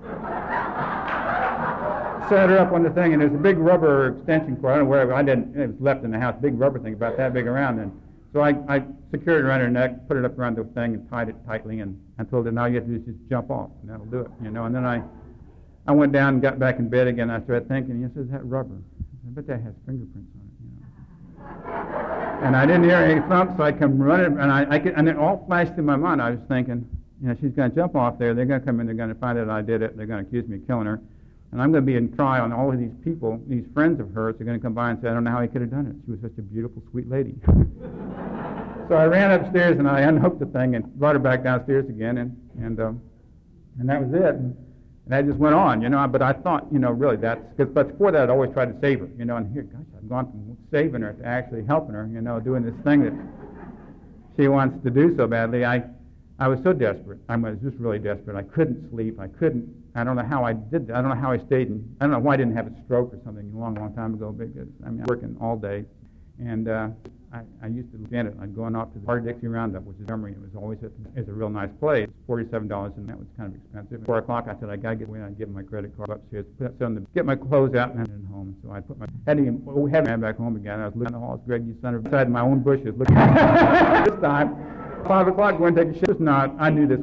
set her up on the thing, and there's a big rubber extension cord. I don't know where I didn't, it was left in the house, big rubber thing about that big around. And so I, I secured it around her neck, put it up around the thing, and tied it tightly, and I told her, now you have to do is just jump off, and that'll do it, you know. And then I, I went down and got back in bed again. I started thinking, yes, there's that rubber. I bet that has fingerprints on it. And I didn't hear any thump, so I come running, and I, I could, and it all flashed through my mind. I was thinking, you know, she's going to jump off there. They're going to come in. They're going to find out I did it. They're going to accuse me of killing her, and I'm going to be in trial. And all of these people, these friends of hers, are going to come by and say, I don't know how he could have done it. She was such a beautiful, sweet lady. So I ran upstairs and I unhooked the thing and brought her back downstairs again, and and um, and that was it. And, And that just went on, you know, but I thought, you know, really that's, because but before that I'd always tried to save her, you know, and here, gosh, I've gone from saving her to actually helping her, you know, doing this thing that she wants to do so badly. I I was so desperate. I was just really desperate. I couldn't sleep. I couldn't, I don't know how I did that. I don't know how I stayed in, I don't know why I didn't have a stroke or something a long, long time ago, because, I mean, I'm working all day, and uh, I, I used to stand it. I'd gone off to the Hardin-Dixie Roundup, which is Emory. It was always a, it's a real nice place. forty-seven dollars, and that was kind of expensive. At four o'clock, I said, I got to get away. I'd give my credit card upstairs, put it on the, get my clothes out, and then head home. So I put my, had to oh, had ran back home again. I was looking at the halls, Greg, you son of a, inside my own bushes, looking this time. Five o'clock, going to take a shit. It was not. I knew this.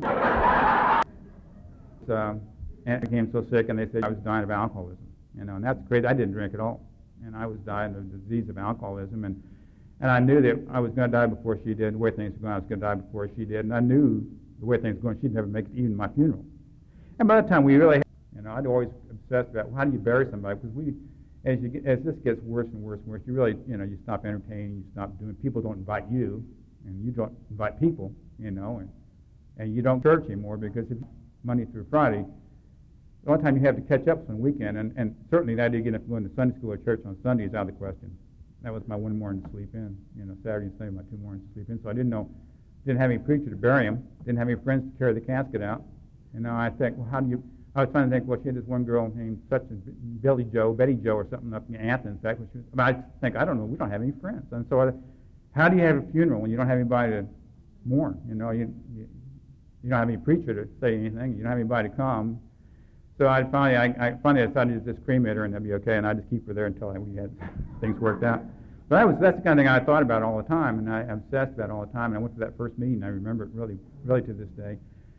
So, and I became so sick, and they said I was dying of alcoholism. You know, and that's great. I didn't drink at all, and I was dying of the disease of alcoholism, and and I knew that I was going to die before she did. The way things were going, I was going to die before she did, and I knew the way things were going, she'd never make it even my funeral. And by the time we really, you know, I'd always obsessed about, well, how do you bury somebody? Because we, as you get, as this gets worse and worse and worse, you really, you know, you stop entertaining, you stop doing. People don't invite you, and you don't invite people, you know, and and you don't church anymore because it's Monday through Friday. The only time you have to catch up is on the weekend, and, and certainly the idea of getting up and going to Sunday school or church on Sunday is out of the question. That was my one morning to sleep in. You know, Saturday and Sunday, my two mornings to sleep in. So I didn't know, didn't have any preacher to bury him, didn't have any friends to carry the casket out. And now I think, well, how do you, I was trying to think, well, she had this one girl named such a Billy Joe, Betty Joe or something up in Athens, in fact. Which was, I, mean, I think, I don't know, we don't have any friends. And so I, how do you have a funeral when you don't have anybody to mourn? You know, you, you, you don't have any preacher to say anything. You don't have anybody to come. So I finally, I, I finally decided to just cremate her and that'd be okay, and I'd just keep her there until I, we had things worked out. But that was that's the kind of thing I thought about all the time, and I obsessed about it all the time. And I went to that first meeting. I remember it really, really to this day,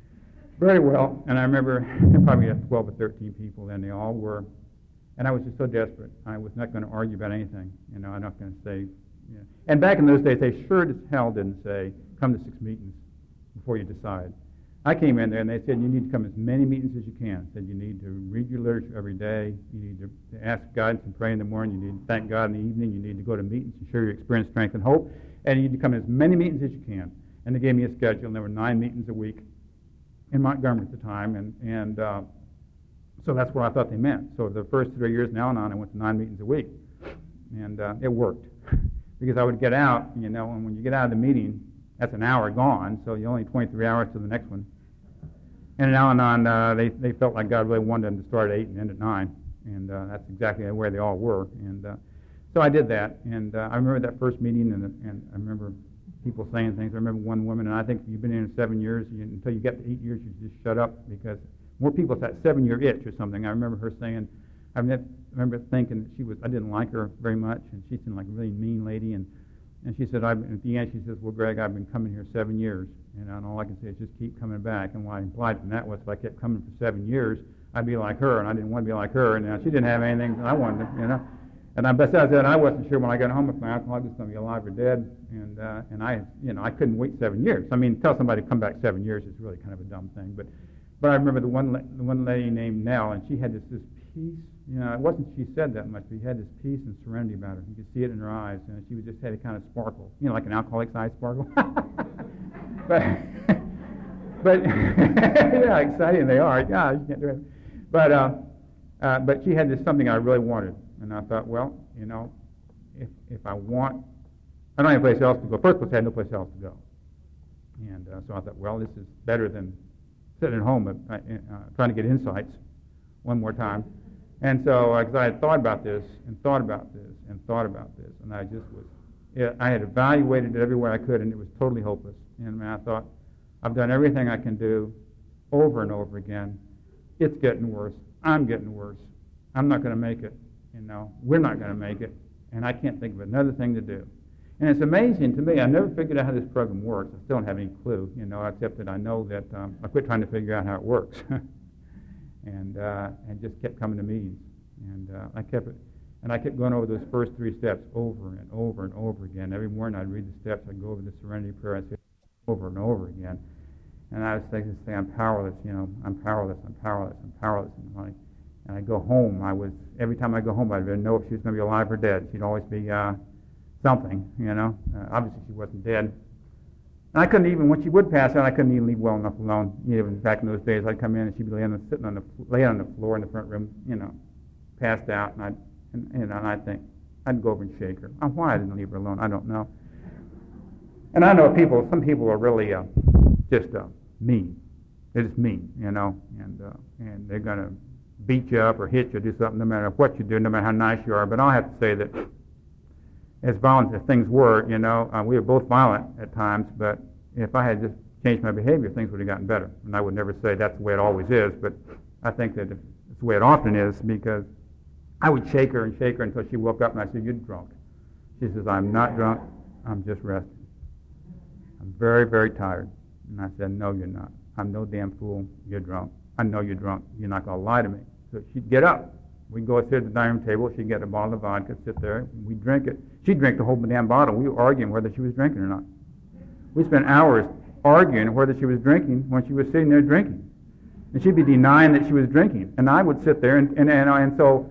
very well. And I remember there were probably twelve or thirteen people, and they all were. And I was just so desperate. I was not going to argue about anything. You know, I'm not going to say. You know. And back in those days, they sure as hell didn't say, "Come to six meetings before you decide." I came in there and they said, you need to come as many meetings as you can. Said you need to read your literature every day. You need to, to ask guidance and pray in the morning. You need to thank God in the evening. You need to go to meetings and share your experience, strength, and hope. And you need to come as many meetings as you can. And they gave me a schedule, and there were nine meetings a week in Montgomery at the time. And, and uh, so that's what I thought they meant. So the first three years in Al-Anon, I went to nine meetings a week. And uh, it worked. Because I would get out, you know, and when you get out of the meeting, that's an hour gone, so you only twenty-three hours to the next one. And in Al-Anon, uh, they, they felt like God really wanted them to start at eight and end at nine, and uh, that's exactly where they all were. And uh, so I did that, and uh, I remember that first meeting, and, and I remember people saying things. I remember one woman, and I think if you've been in seven years, you, until you get to eight years, you just shut up, because more people, it's that seven-year itch or something. I remember her saying, I remember thinking that she was, I didn't like her very much, and she seemed like a really mean lady, and And she said, I've, at the end, she says, well, Greg, I've been coming here seven years, you know, and all I can say is just keep coming back. And what I implied from that was if I kept coming for seven years, I'd be like her, and I didn't want to be like her. And you know, she didn't have anything that I wanted, you know. And I, besides that, I wasn't sure when I got home if my alcoholic was going to be alive or dead. And uh, and I, you know, I couldn't wait seven years. I mean, tell somebody to come back seven years is really kind of a dumb thing. But but I remember the one the one lady named Nell, and she had this this peace. You know, it wasn't she said that much, but she had this peace and serenity about her. You could see it in her eyes, and she was just had a kind of sparkle, you know, like an alcoholic's eye sparkle. but, but yeah, exciting they are. Yeah, you can't do it. But uh, uh, but she had this something I really wanted, and I thought, well, you know, if if I want, I don't have a place else to go. First place, I had no place else to go, and uh, so I thought, well, this is better than sitting at home uh, uh, trying to get insights one more time. And so, because uh, I had thought about this, and thought about this, and thought about this, and I just was, yeah, I had evaluated it everywhere I could, and it was totally hopeless. And I thought, I've done everything I can do over and over again. It's getting worse. I'm getting worse. I'm not going to make it. You know, we're not going to make it, and I can't think of another thing to do. And it's amazing to me. I never figured out how this program works. I still don't have any clue, you know, except that I know that um, I quit trying to figure out how it works. And uh, and just kept coming to meetings, and uh, I kept it, and I kept going over those first three steps over and over and over again. Every morning I'd read the steps, I'd go over the Serenity Prayer, I'd say over and over again, and I was thinking, say, I'm powerless, you know, I'm powerless, I'm powerless, I'm powerless, and like, and I go home. I was every time I go home, I'd know if she was going to be alive or dead. She'd always be uh, something, you know. Uh, obviously, she wasn't dead. And I couldn't even, when she would pass out, I couldn't even leave well enough alone. Even back in those days, I'd come in and she'd be laying, sitting on the, laying on the floor in the front room, you know, passed out, and I'd, and, you know, and I'd think, I'd go over and shake her. Oh, why I didn't leave her alone, I don't know. And I know people, some people are really uh, just uh, mean. They're just mean, you know, and uh, and they're going to beat you up or hit you or do something, no matter what you do, no matter how nice you are. But I'll have to say that as violent as things were, you know, uh, we were both violent at times, but if I had just changed my behavior, things would have gotten better. And I would never say that's the way it always is, but I think that it's the way it often is, because I would shake her and shake her until she woke up, and I said, you're drunk. She says, I'm not drunk, I'm just resting. I'm very, very tired. And I said, no, you're not. I'm no damn fool, you're drunk. I know you're drunk, you're not going to lie to me. So she'd get up. We'd go sit at the dining room table. She'd get a bottle of vodka, sit there, and we'd drink it. She'd drink the whole damn bottle. We were arguing whether she was drinking or not. We spent hours arguing whether she was drinking when she was sitting there drinking. And she'd be denying that she was drinking. And I would sit there, and, and, and, and so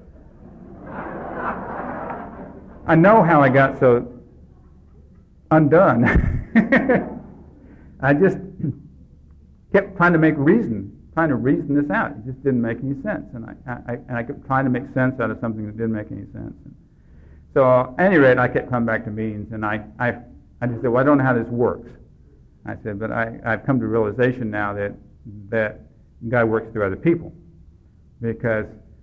I know how I got so undone. I just, kept trying to make reason, trying to reason this out. It just didn't make any sense. And I, I, and I kept trying to make sense out of something that didn't make any sense. And so at any rate, I kept coming back to meetings, and I, I, I just said, well, I don't know how this works. I said, but I, I've come to the realization now that, that God works through other people, because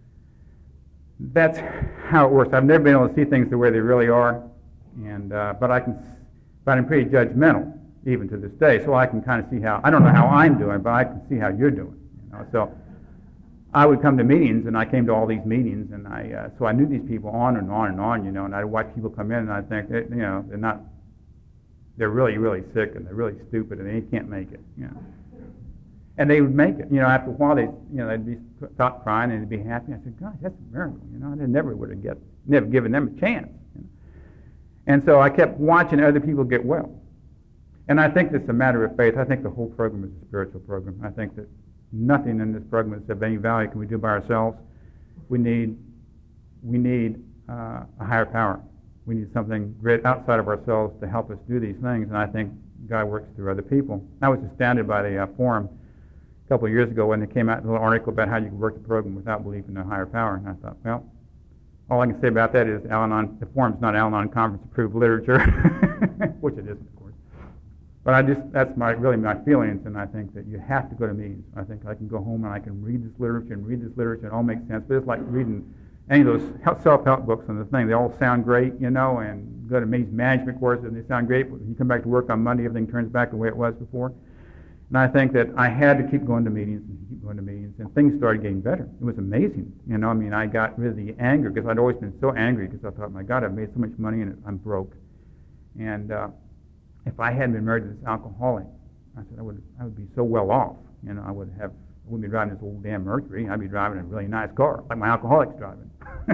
that's how it works. I've never been able to see things the way they really are, and uh, but I can, but I'm pretty judgmental even to this day. So I can kind of see how, I don't know how I'm doing, but I can see how you're doing. You know, so I would come to meetings, and I came to all these meetings, and I uh, so I knew these people on and on and on, you know, and I'd watch people come in, and I'd think, that, you know, they're not, they're really really sick, and they're really stupid, and they can't make it, you know. And they would make it. You know, after a while, they, you know, they'd be stop crying and they'd be happy. I said, "Gosh, that's a miracle." You know, I never would have get, never given them a chance. You know? And so I kept watching other people get well. And I think it's a matter of faith. I think the whole program is a spiritual program. I think that nothing in this program is of any value can we do by ourselves. We need, we need uh, a higher power. We need something great outside of ourselves to help us do these things. And I think God works through other people. I was astounded by the uh, forum a couple of years ago when they came out with a little article about how you could work the program without belief in a higher power. And I thought, well, all I can say about that is Al-Anon, the forum's not Al-Anon conference-approved literature, which it isn't, of course. But I just, that's my really my feelings, and I think that you have to go to meetings. I think I can go home and I can read this literature and read this literature. It all makes sense. But it's like reading any of those self-help books on the thing. They all sound great, you know, and go to these management courses and they sound great. But when you come back to work on Monday, everything turns back the way it was before. And I think that I had to keep going to meetings and keep going to meetings, and things started getting better. It was amazing. You know, I mean, I got rid of the anger, because I'd always been so angry, because I thought, my God, I've made so much money and I'm broke. And uh, if I hadn't been married to this alcoholic, I said, I would I would be so well off. You know, I would have, I wouldn't be driving this old damn Mercury. I'd be driving a really nice car, like my alcoholic's driving.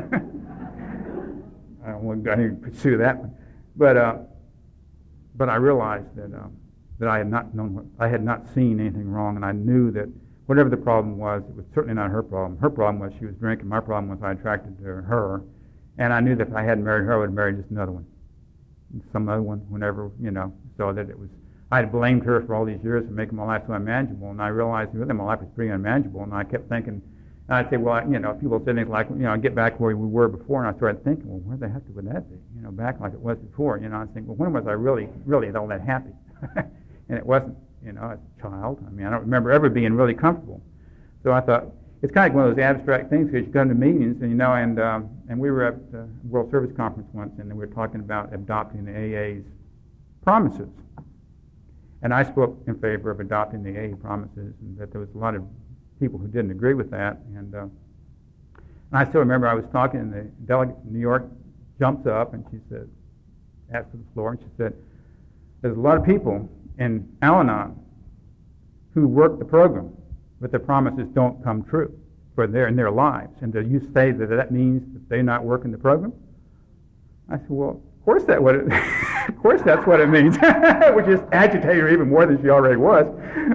I don't want to pursue that one. But, uh, but I realized that... Uh, that I had not known, what, I had not seen anything wrong, and I knew that whatever the problem was, it was certainly not her problem. Her problem was she was drinking. My problem was I attracted to her, and I knew that if I hadn't married her, I would have married just another one, some other one, whenever, you know, so that it was, I had blamed her for all these years for making my life so unmanageable, and I realized really my life was pretty unmanageable, and I kept thinking, and I'd say, well, I, you know, people say things like, you know, get back where we were before, and I started thinking, well, where the heck would that be? You know, back like it was before, you know, I was thinking, well, when was I really, really all that happy? And it wasn't, you know, as a child. I mean, I don't remember ever being really comfortable. So I thought, it's kind of like one of those abstract things, because you come to meetings, and you know, and um, and we were at the World Service Conference once, and we were talking about adopting the A A's promises. And I spoke in favor of adopting the A A promises, and that there was a lot of people who didn't agree with that. And, uh, and I still remember I was talking, and the delegate from New York jumps up, and she said, asked for the floor, and she said, there's a lot of people in Al-Anon who work the program, but their promises don't come true for their in their lives. And do you say that that means that they're not working the program? I said, well, of course that what it, of course that's what it means, which is agitated her even more than she already was.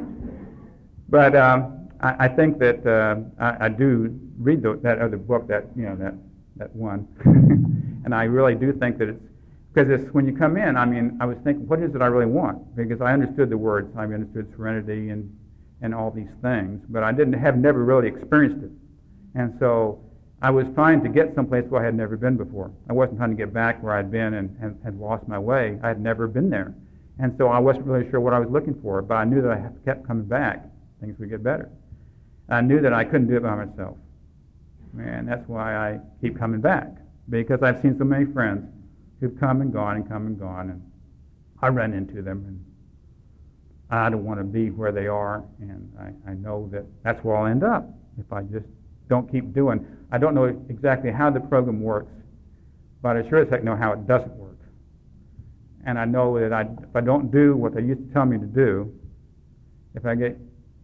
But um, I, I think that uh, I, I do read the, that other book, that you know that that one, and I really do think that it's. Because it's, when you come in, I mean, I was thinking, what is it I really want? Because I understood the words, I understood serenity and, and all these things, but I didn't have never really experienced it. And so I was trying to get someplace where I had never been before. I wasn't trying to get back where I'd been and, and had lost my way. I had never been there. And so I wasn't really sure what I was looking for, but I knew that I kept coming back, things would get better. I knew that I couldn't do it by myself. And that's why I keep coming back, because I've seen so many friends who've come and gone and come and gone, and I run into them, and I don't want to be where they are, and I, I know that that's where I'll end up if I just don't keep doing. I don't know exactly how the program works, but I sure as heck know how it doesn't work. And I know that I, if I don't do what they used to tell me to do, if I get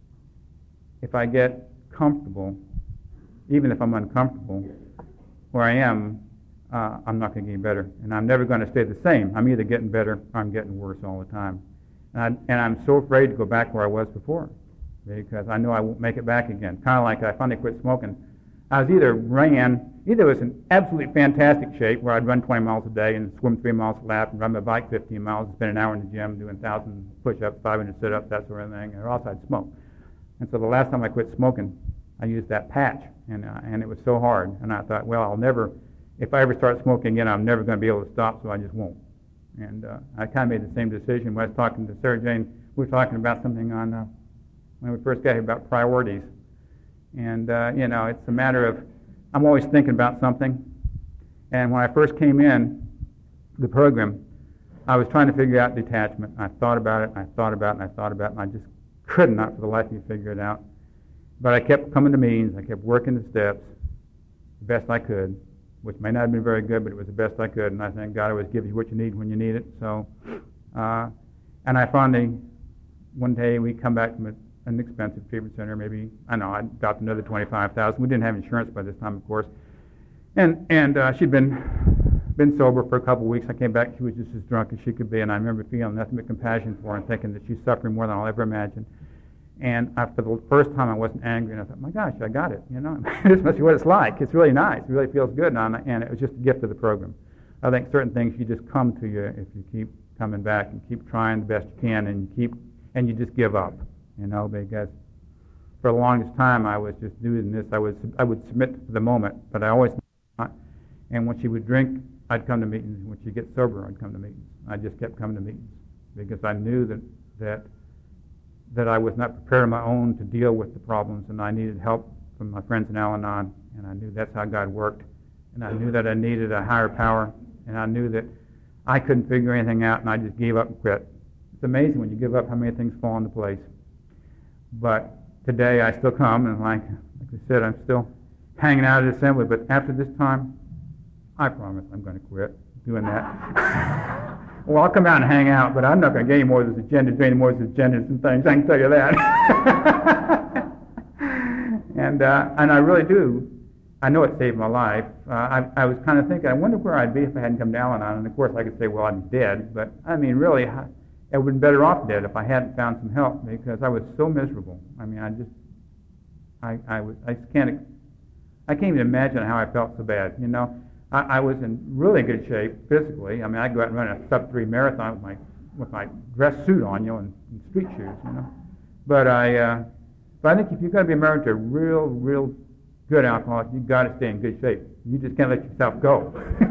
if I get comfortable, even if I'm uncomfortable, where I am, Uh, I'm not going to get any better, and I'm never going to stay the same. I'm either getting better or I'm getting worse all the time. And, I, and I'm so afraid to go back where I was before, because I know I won't make it back again. Kind of like I finally quit smoking. I was either ran, either was in absolutely fantastic shape, where I'd run twenty miles a day and swim three miles a lap and run my bike fifteen miles and spend an hour in the gym doing one thousand push-ups, five hundred sit-ups, that sort of thing, or else I'd smoke. And so the last time I quit smoking, I used that patch, and uh, and it was so hard. And I thought, well, I'll never, if I ever start smoking again, I'm never going to be able to stop, so I just won't. And uh, I kind of made the same decision when I was talking to Sarah Jane. We were talking about something on uh, when we first got here about priorities. And, uh, you know, it's a matter of, I'm always thinking about something. And when I first came in the program, I was trying to figure out detachment. I thought about it, and I thought about it, and I thought about it, and I just could not for the life of me figure it out. But I kept coming to meetings. I kept working the steps the best I could, which may not have been very good, but it was the best I could. And I think God always gives you what you need when you need it. So, uh, and I finally, one day we come back from a, an expensive treatment center. Maybe, I know, I got another twenty-five thousand dollars. We didn't have insurance by this time, of course. And and uh, she'd been been sober for a couple of weeks. I came back. She was just as drunk as she could be. And I remember feeling nothing but compassion for her and thinking that she's suffering more than I'll ever imagine. And I, for the first time, I wasn't angry, and I thought, my gosh, I got it, you know. This must be what it's like. It's really nice. It really feels good, and, I, and it was just a gift of the program. I think certain things, you just come to you if you keep coming back and keep trying the best you can, and you keep, and you just give up, you know, because for the longest time, I was just doing this. I was, I would submit to the moment, but I always not. And when she would drink, I'd come to meetings. When she'd get sober, I'd come to meetings. I just kept coming to meetings because I knew that that that I was not prepared on my own to deal with the problems, and I needed help from my friends in Al-Anon, and I knew that's how God worked, and I knew that I needed a higher power, and I knew that I couldn't figure anything out, and I just gave up and quit. It's amazing when you give up how many things fall into place. But today I still come, and like, like I said, I'm still hanging out at assembly, but after this time, I promise I'm going to quit doing that. Well, I'll come out and hang out, but I'm not going to get any more of this agenda, do any more of this agendas and things. I can tell you that. and uh, and I really do. I know it saved my life. Uh, I, I was kind of thinking, I wonder where I'd be if I hadn't come to Al-Anon. And of course, I could say, well, I'm dead. But I mean, really, I would have been better off dead if I hadn't found some help, because I was so miserable. I mean, I just, I, I was, I just can't, I can't even imagine how I felt so bad. You know. I was in really good shape physically. I mean, I'd go out and run a sub three marathon with my with my dress suit on, you know, and, and street shoes, you know. But I, uh, but I think if you're going to be married to a real, real good alcoholic, you've got to stay in good shape. You just can't let yourself go.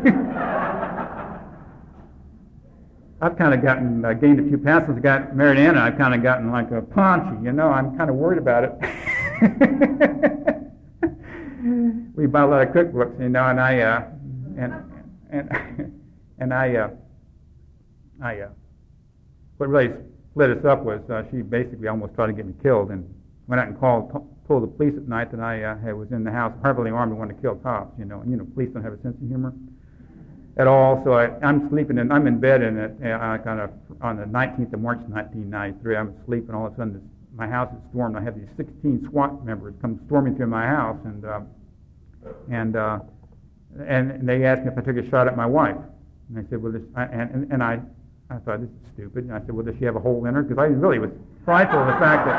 I've kind of gotten uh, gained a few pounds since I got married, Anna. I've kind of gotten like a paunchy, you know. I'm kind of worried about it. We buy a lot of cookbooks, you know, and I. Uh, And and and I, uh, I, uh, what really split us up was uh, she basically almost tried to get me killed, and went out and called, t- told the police at night that I uh, was in the house, heavily armed, and wanted to kill cops. You know, and you know, police don't have a sense of humor at all. So I, I'm sleeping, and I'm in bed, and it, uh, kind of on the nineteenth of March, nineteen ninety-three, I'm asleep, and all of a sudden, this, my house is stormed. I have these sixteen SWAT members come storming through my house, and uh, and. Uh, And they asked me if I took a shot at my wife. And I said, well, this, I, and, and I, I thought, this is stupid. And I said, well, does she have a hole in her? Because I really was frightful of the fact that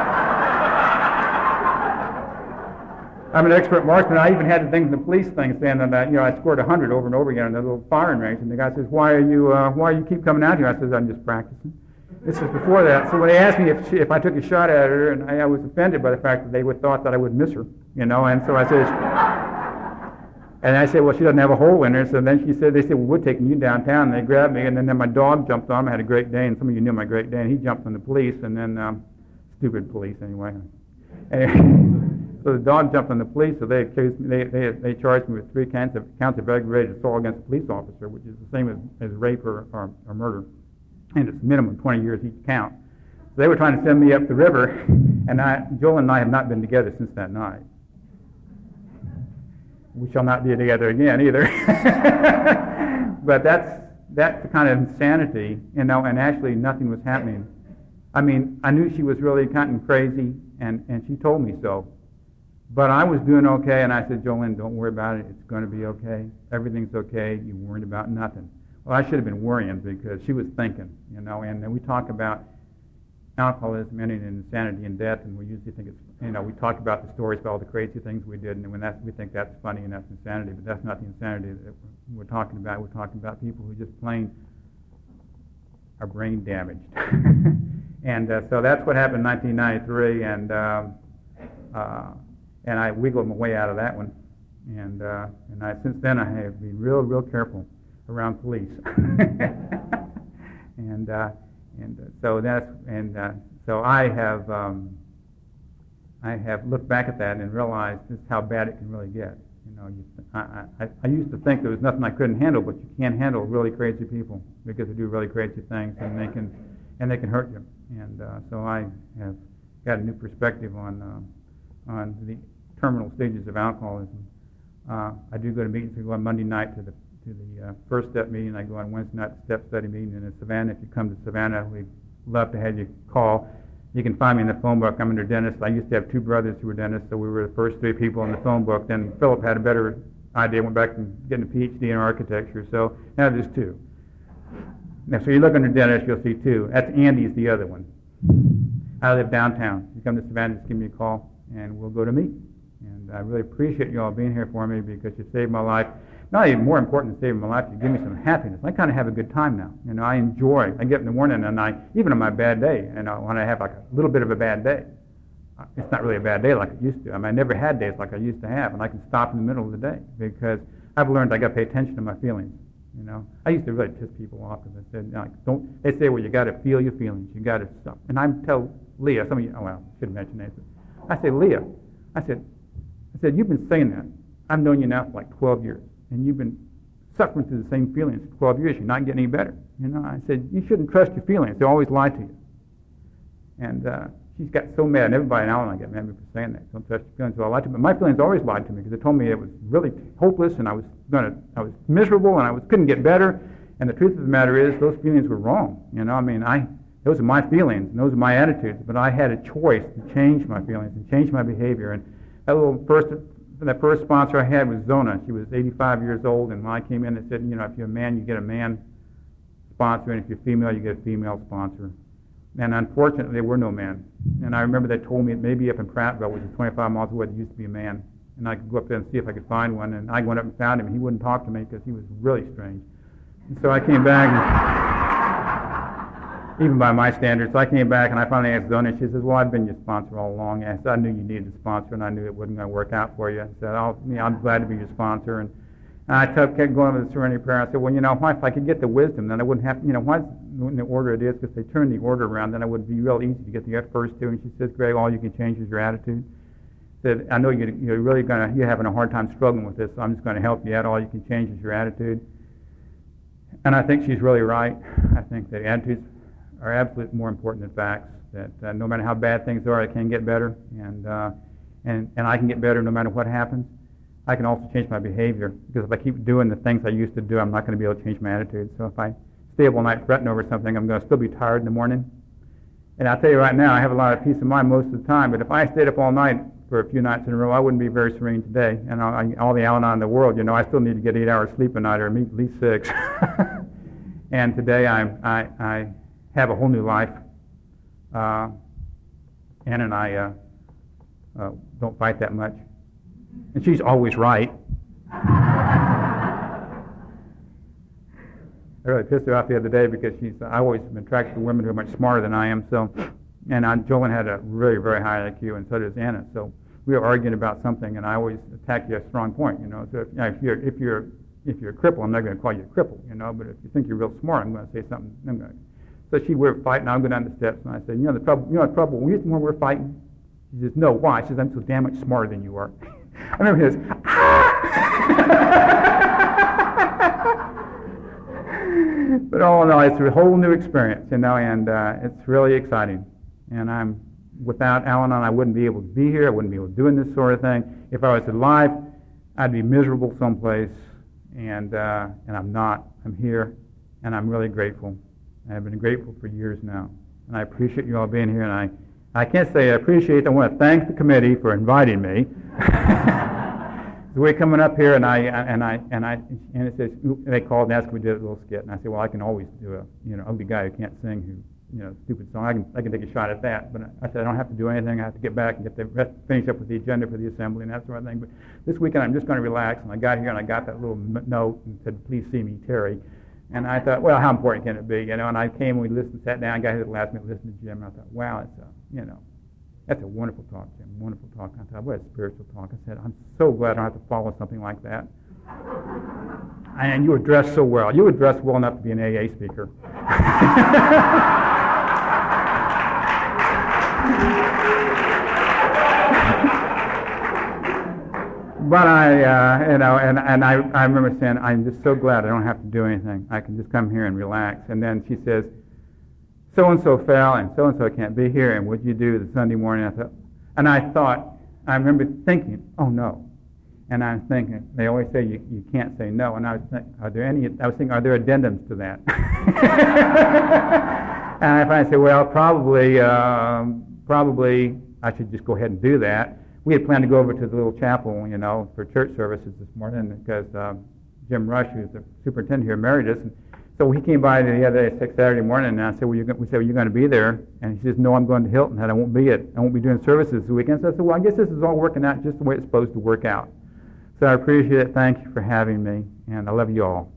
I'm an expert marksman. I even had the thing, the police thing, saying that, uh, you know, I scored one hundred over and over again in the little firing range. And the guy says, why are you, uh, why do you keep coming out here? I said, I'm just practicing. This was before that. So when they asked me if she, if I took a shot at her, and I, I was offended by the fact that they would thought that I would miss her, you know. And so I said, and I said, well, she doesn't have a hole in her. So then she said, they said, well, we're taking you downtown. And they grabbed me, and then, then my dog jumped on. I had a Great Dane. Some of you knew my Great Dane. He jumped on the police, and then um, stupid police anyway. And so the dog jumped on the police. So they accused me. They they, they charged me with three counts of counts of aggravated assault against a police officer, which is the same as, as rape or, or, or murder, and it's minimum twenty years each count. So they were trying to send me up the river, and I, Joel and I have not been together since that night. We shall not be together again either. But that's that's the kind of insanity, you know, and actually nothing was happening. I mean, I knew she was really kind of crazy, and, and she told me so. But I was doing okay, and I said, Jolene, don't worry about it. It's going to be okay. Everything's okay. You worried about nothing. Well, I should have been worrying because she was thinking, you know, and we talk about alcoholism ending in insanity and death, and we usually think it's, you know, we talk about the stories about all the crazy things we did, and when that's, we think that's funny and that's insanity, but that's not the insanity that we're talking about. We're talking about people who just plain are brain damaged. And uh, so that's what happened in nineteen ninety-three, and um, uh, and I wiggled my way out of that one. And uh, and I since then I have been real, real careful around police. and uh, and uh, so that's and uh, so I have um, I have looked back at that and realized just how bad it can really get. You know, you, I, I, I used to think there was nothing I couldn't handle, but you can't handle really crazy people because they do really crazy things, and they can and they can hurt you. And uh, so I have got a new perspective on uh, on the terminal stages of alcoholism. Uh, I do go to meetings. I go on Monday night to the to the uh, first step meeting. I go on Wednesday night to the step study meeting. And in Savannah, if you come to Savannah, we'd love to have you call. You can find me in the phone book. I'm a dentist. I used to have two brothers who were dentists, so we were the first three people in the phone book. Then Philip had a better idea, went back and getting a P H D in architecture. So now there's two. Now, so you look under dentist, you'll see two. That's Andy's the other one. I live downtown. You come to Savannah, just give me a call, and we'll go to meet. And I really appreciate you all being here for me because you saved my life. Not even more important than saving my life, you give me some happiness. I kind of have a good time now. You know, I enjoy. I get up in the morning and I, even on my bad day, you know, when I have like a little bit of a bad day, it's not really a bad day like it used to. I mean, I never had days like I used to have, and I can stop in the middle of the day because I've learned I got to pay attention to my feelings. You know, I used to really piss people off because I said, like, don't. They say, well, you got to feel your feelings. You got to stop. And I tell Leah, some of you, oh well, I shouldn't mention names. I say, Leah, I said, I said, you've been saying that. I've known you now for like twelve years, and you've been suffering through the same feelings for twelve years. You're not getting any better. You know, I said, you shouldn't trust your feelings. They always lie to you. And uh, she's got so mad, and everybody in Al-Anon got mad at me for saying that. Don't trust your feelings. So I lied to me. But my feelings always lied to me because they told me it was really hopeless, and I was gonna, I was miserable, and I was couldn't get better. And the truth of the matter is, those feelings were wrong. You know, I mean, I those are my feelings, and those are my attitudes. But I had a choice to change my feelings and change my behavior. And that little first, that first sponsor I had was Zona. She was eighty-five years old, and when I came in, they said, you know, if you're a man, you get a man sponsor, and if you're female, you get a female sponsor. And unfortunately, there were no men. And I remember they told me maybe up in Prattville, which is twenty-five miles away, there used to be a man. And I could go up there and see if I could find one. And I went up and found him, and he wouldn't talk to me because he was really strange. And so I came back, and, even by my standards, so I came back, and I finally asked Zona, and she says, well, I've been your sponsor all along. I said, I knew you needed a sponsor, and I knew it wasn't going to work out for you. I said, I'll, you know, I'm glad to be your sponsor. And And I kept going with the Serenity Prayer. I said, well, you know, why, if I could get the wisdom, then I wouldn't have, you know, why in the order it is, because they turn the order around, then it would be real easy to get the first two. And she says, Greg, all you can change is your attitude. Said, I know you, you're really going to, you're having a hard time struggling with this, so I'm just going to help you out. All you can change is your attitude. And I think she's really right. I think that attitudes are absolutely more important than facts, that uh, no matter how bad things are, I can get better, and, uh, and, and I can get better no matter what happens. I can also change my behavior, because if I keep doing the things I used to do, I'm not going to be able to change my attitude. So if I stay up all night fretting over something, I'm going to still be tired in the morning. And I'll tell you right now, I have a lot of peace of mind most of the time, but if I stayed up all night for a few nights in a row, I wouldn't be very serene today. And I, all the Al-Anon in the world, you know, I still need to get eight hours sleep a night, or at least six. And today I'm, I, I have a whole new life. Uh, Ann and I uh, uh, don't fight that much. And she's always right. I really pissed her off the other day because she's. I always am attracted to women who are much smarter than I am. So, and I, Jolyn had a really, very high I Q, and so does Anna. So we were arguing about something, and I always attack you at a strong point. You know, so if, you know, if you're if you're if you're a cripple, I'm not going to call you a cripple. You know, but if you think you're real smart, I'm going to say something. I'm going to. So she, we were fighting. I'll go down the steps, and I said, you know, the trouble. You know, the trouble. When we're fighting, she says, no, why? She says, I'm so damn much smarter than you are. I remember his, but all in all, it's a whole new experience, you know, and uh, it's really exciting. And I'm, without Al-Anon, I wouldn't be able to be here. I wouldn't be able to do this sort of thing. If I was alive, I'd be miserable someplace, and uh, and I'm not. I'm here, and I'm really grateful. I've been grateful for years now, and I appreciate you all being here. And I, I can't say I appreciate. I want to thank the committee for inviting me. So we're coming up here, and I and I and I and it says they called and asked if we did a little skit, and I said, well, I can always do a you know ugly guy who can't sing, who you know stupid song. I can I can take a shot at that, but I said I don't have to do anything. I have to get back and get the rest, finish up with the agenda for the assembly and that sort of thing. But this weekend I'm just going to relax, and I got here and I got that little note and said, please see me, Terry. And I thought, well, how important can it be, you know? And I came and we listened, sat down, got here at the last minute, listened to Jim, and I thought, wow, it's a, you know. That's a wonderful talk, Jim. Wonderful talk. I thought, what a spiritual talk. I said, I'm so glad I don't have to follow something like that. And you were dressed so well. You were dressed well enough to be an A A speaker. But I, uh, you know, and, and I, I remember saying, I'm just so glad I don't have to do anything. I can just come here and relax. And then she says, so-and-so fell, and so-and-so can't be here, and what you do the Sunday morning? I thought, and I thought, I remember thinking, oh no. And I was thinking, they always say you, you can't say no. And I was thinking, are there any, I was thinking, are there addendums to that? And I finally said, well, probably, um, probably I should just go ahead and do that. We had planned to go over to the little chapel, you know, for church services this morning because uh, Jim Rush, who's the superintendent here, married us. And so he came by the other day, Saturday morning, and I said, well, you're going, we said, well, you're going to be there? And he says, no, I'm going to Hilton, and I won't be it. I won't be doing services this weekend. So I said, well, I guess this is all working out just the way it's supposed to work out. So I appreciate it. Thank you for having me, and I love you all.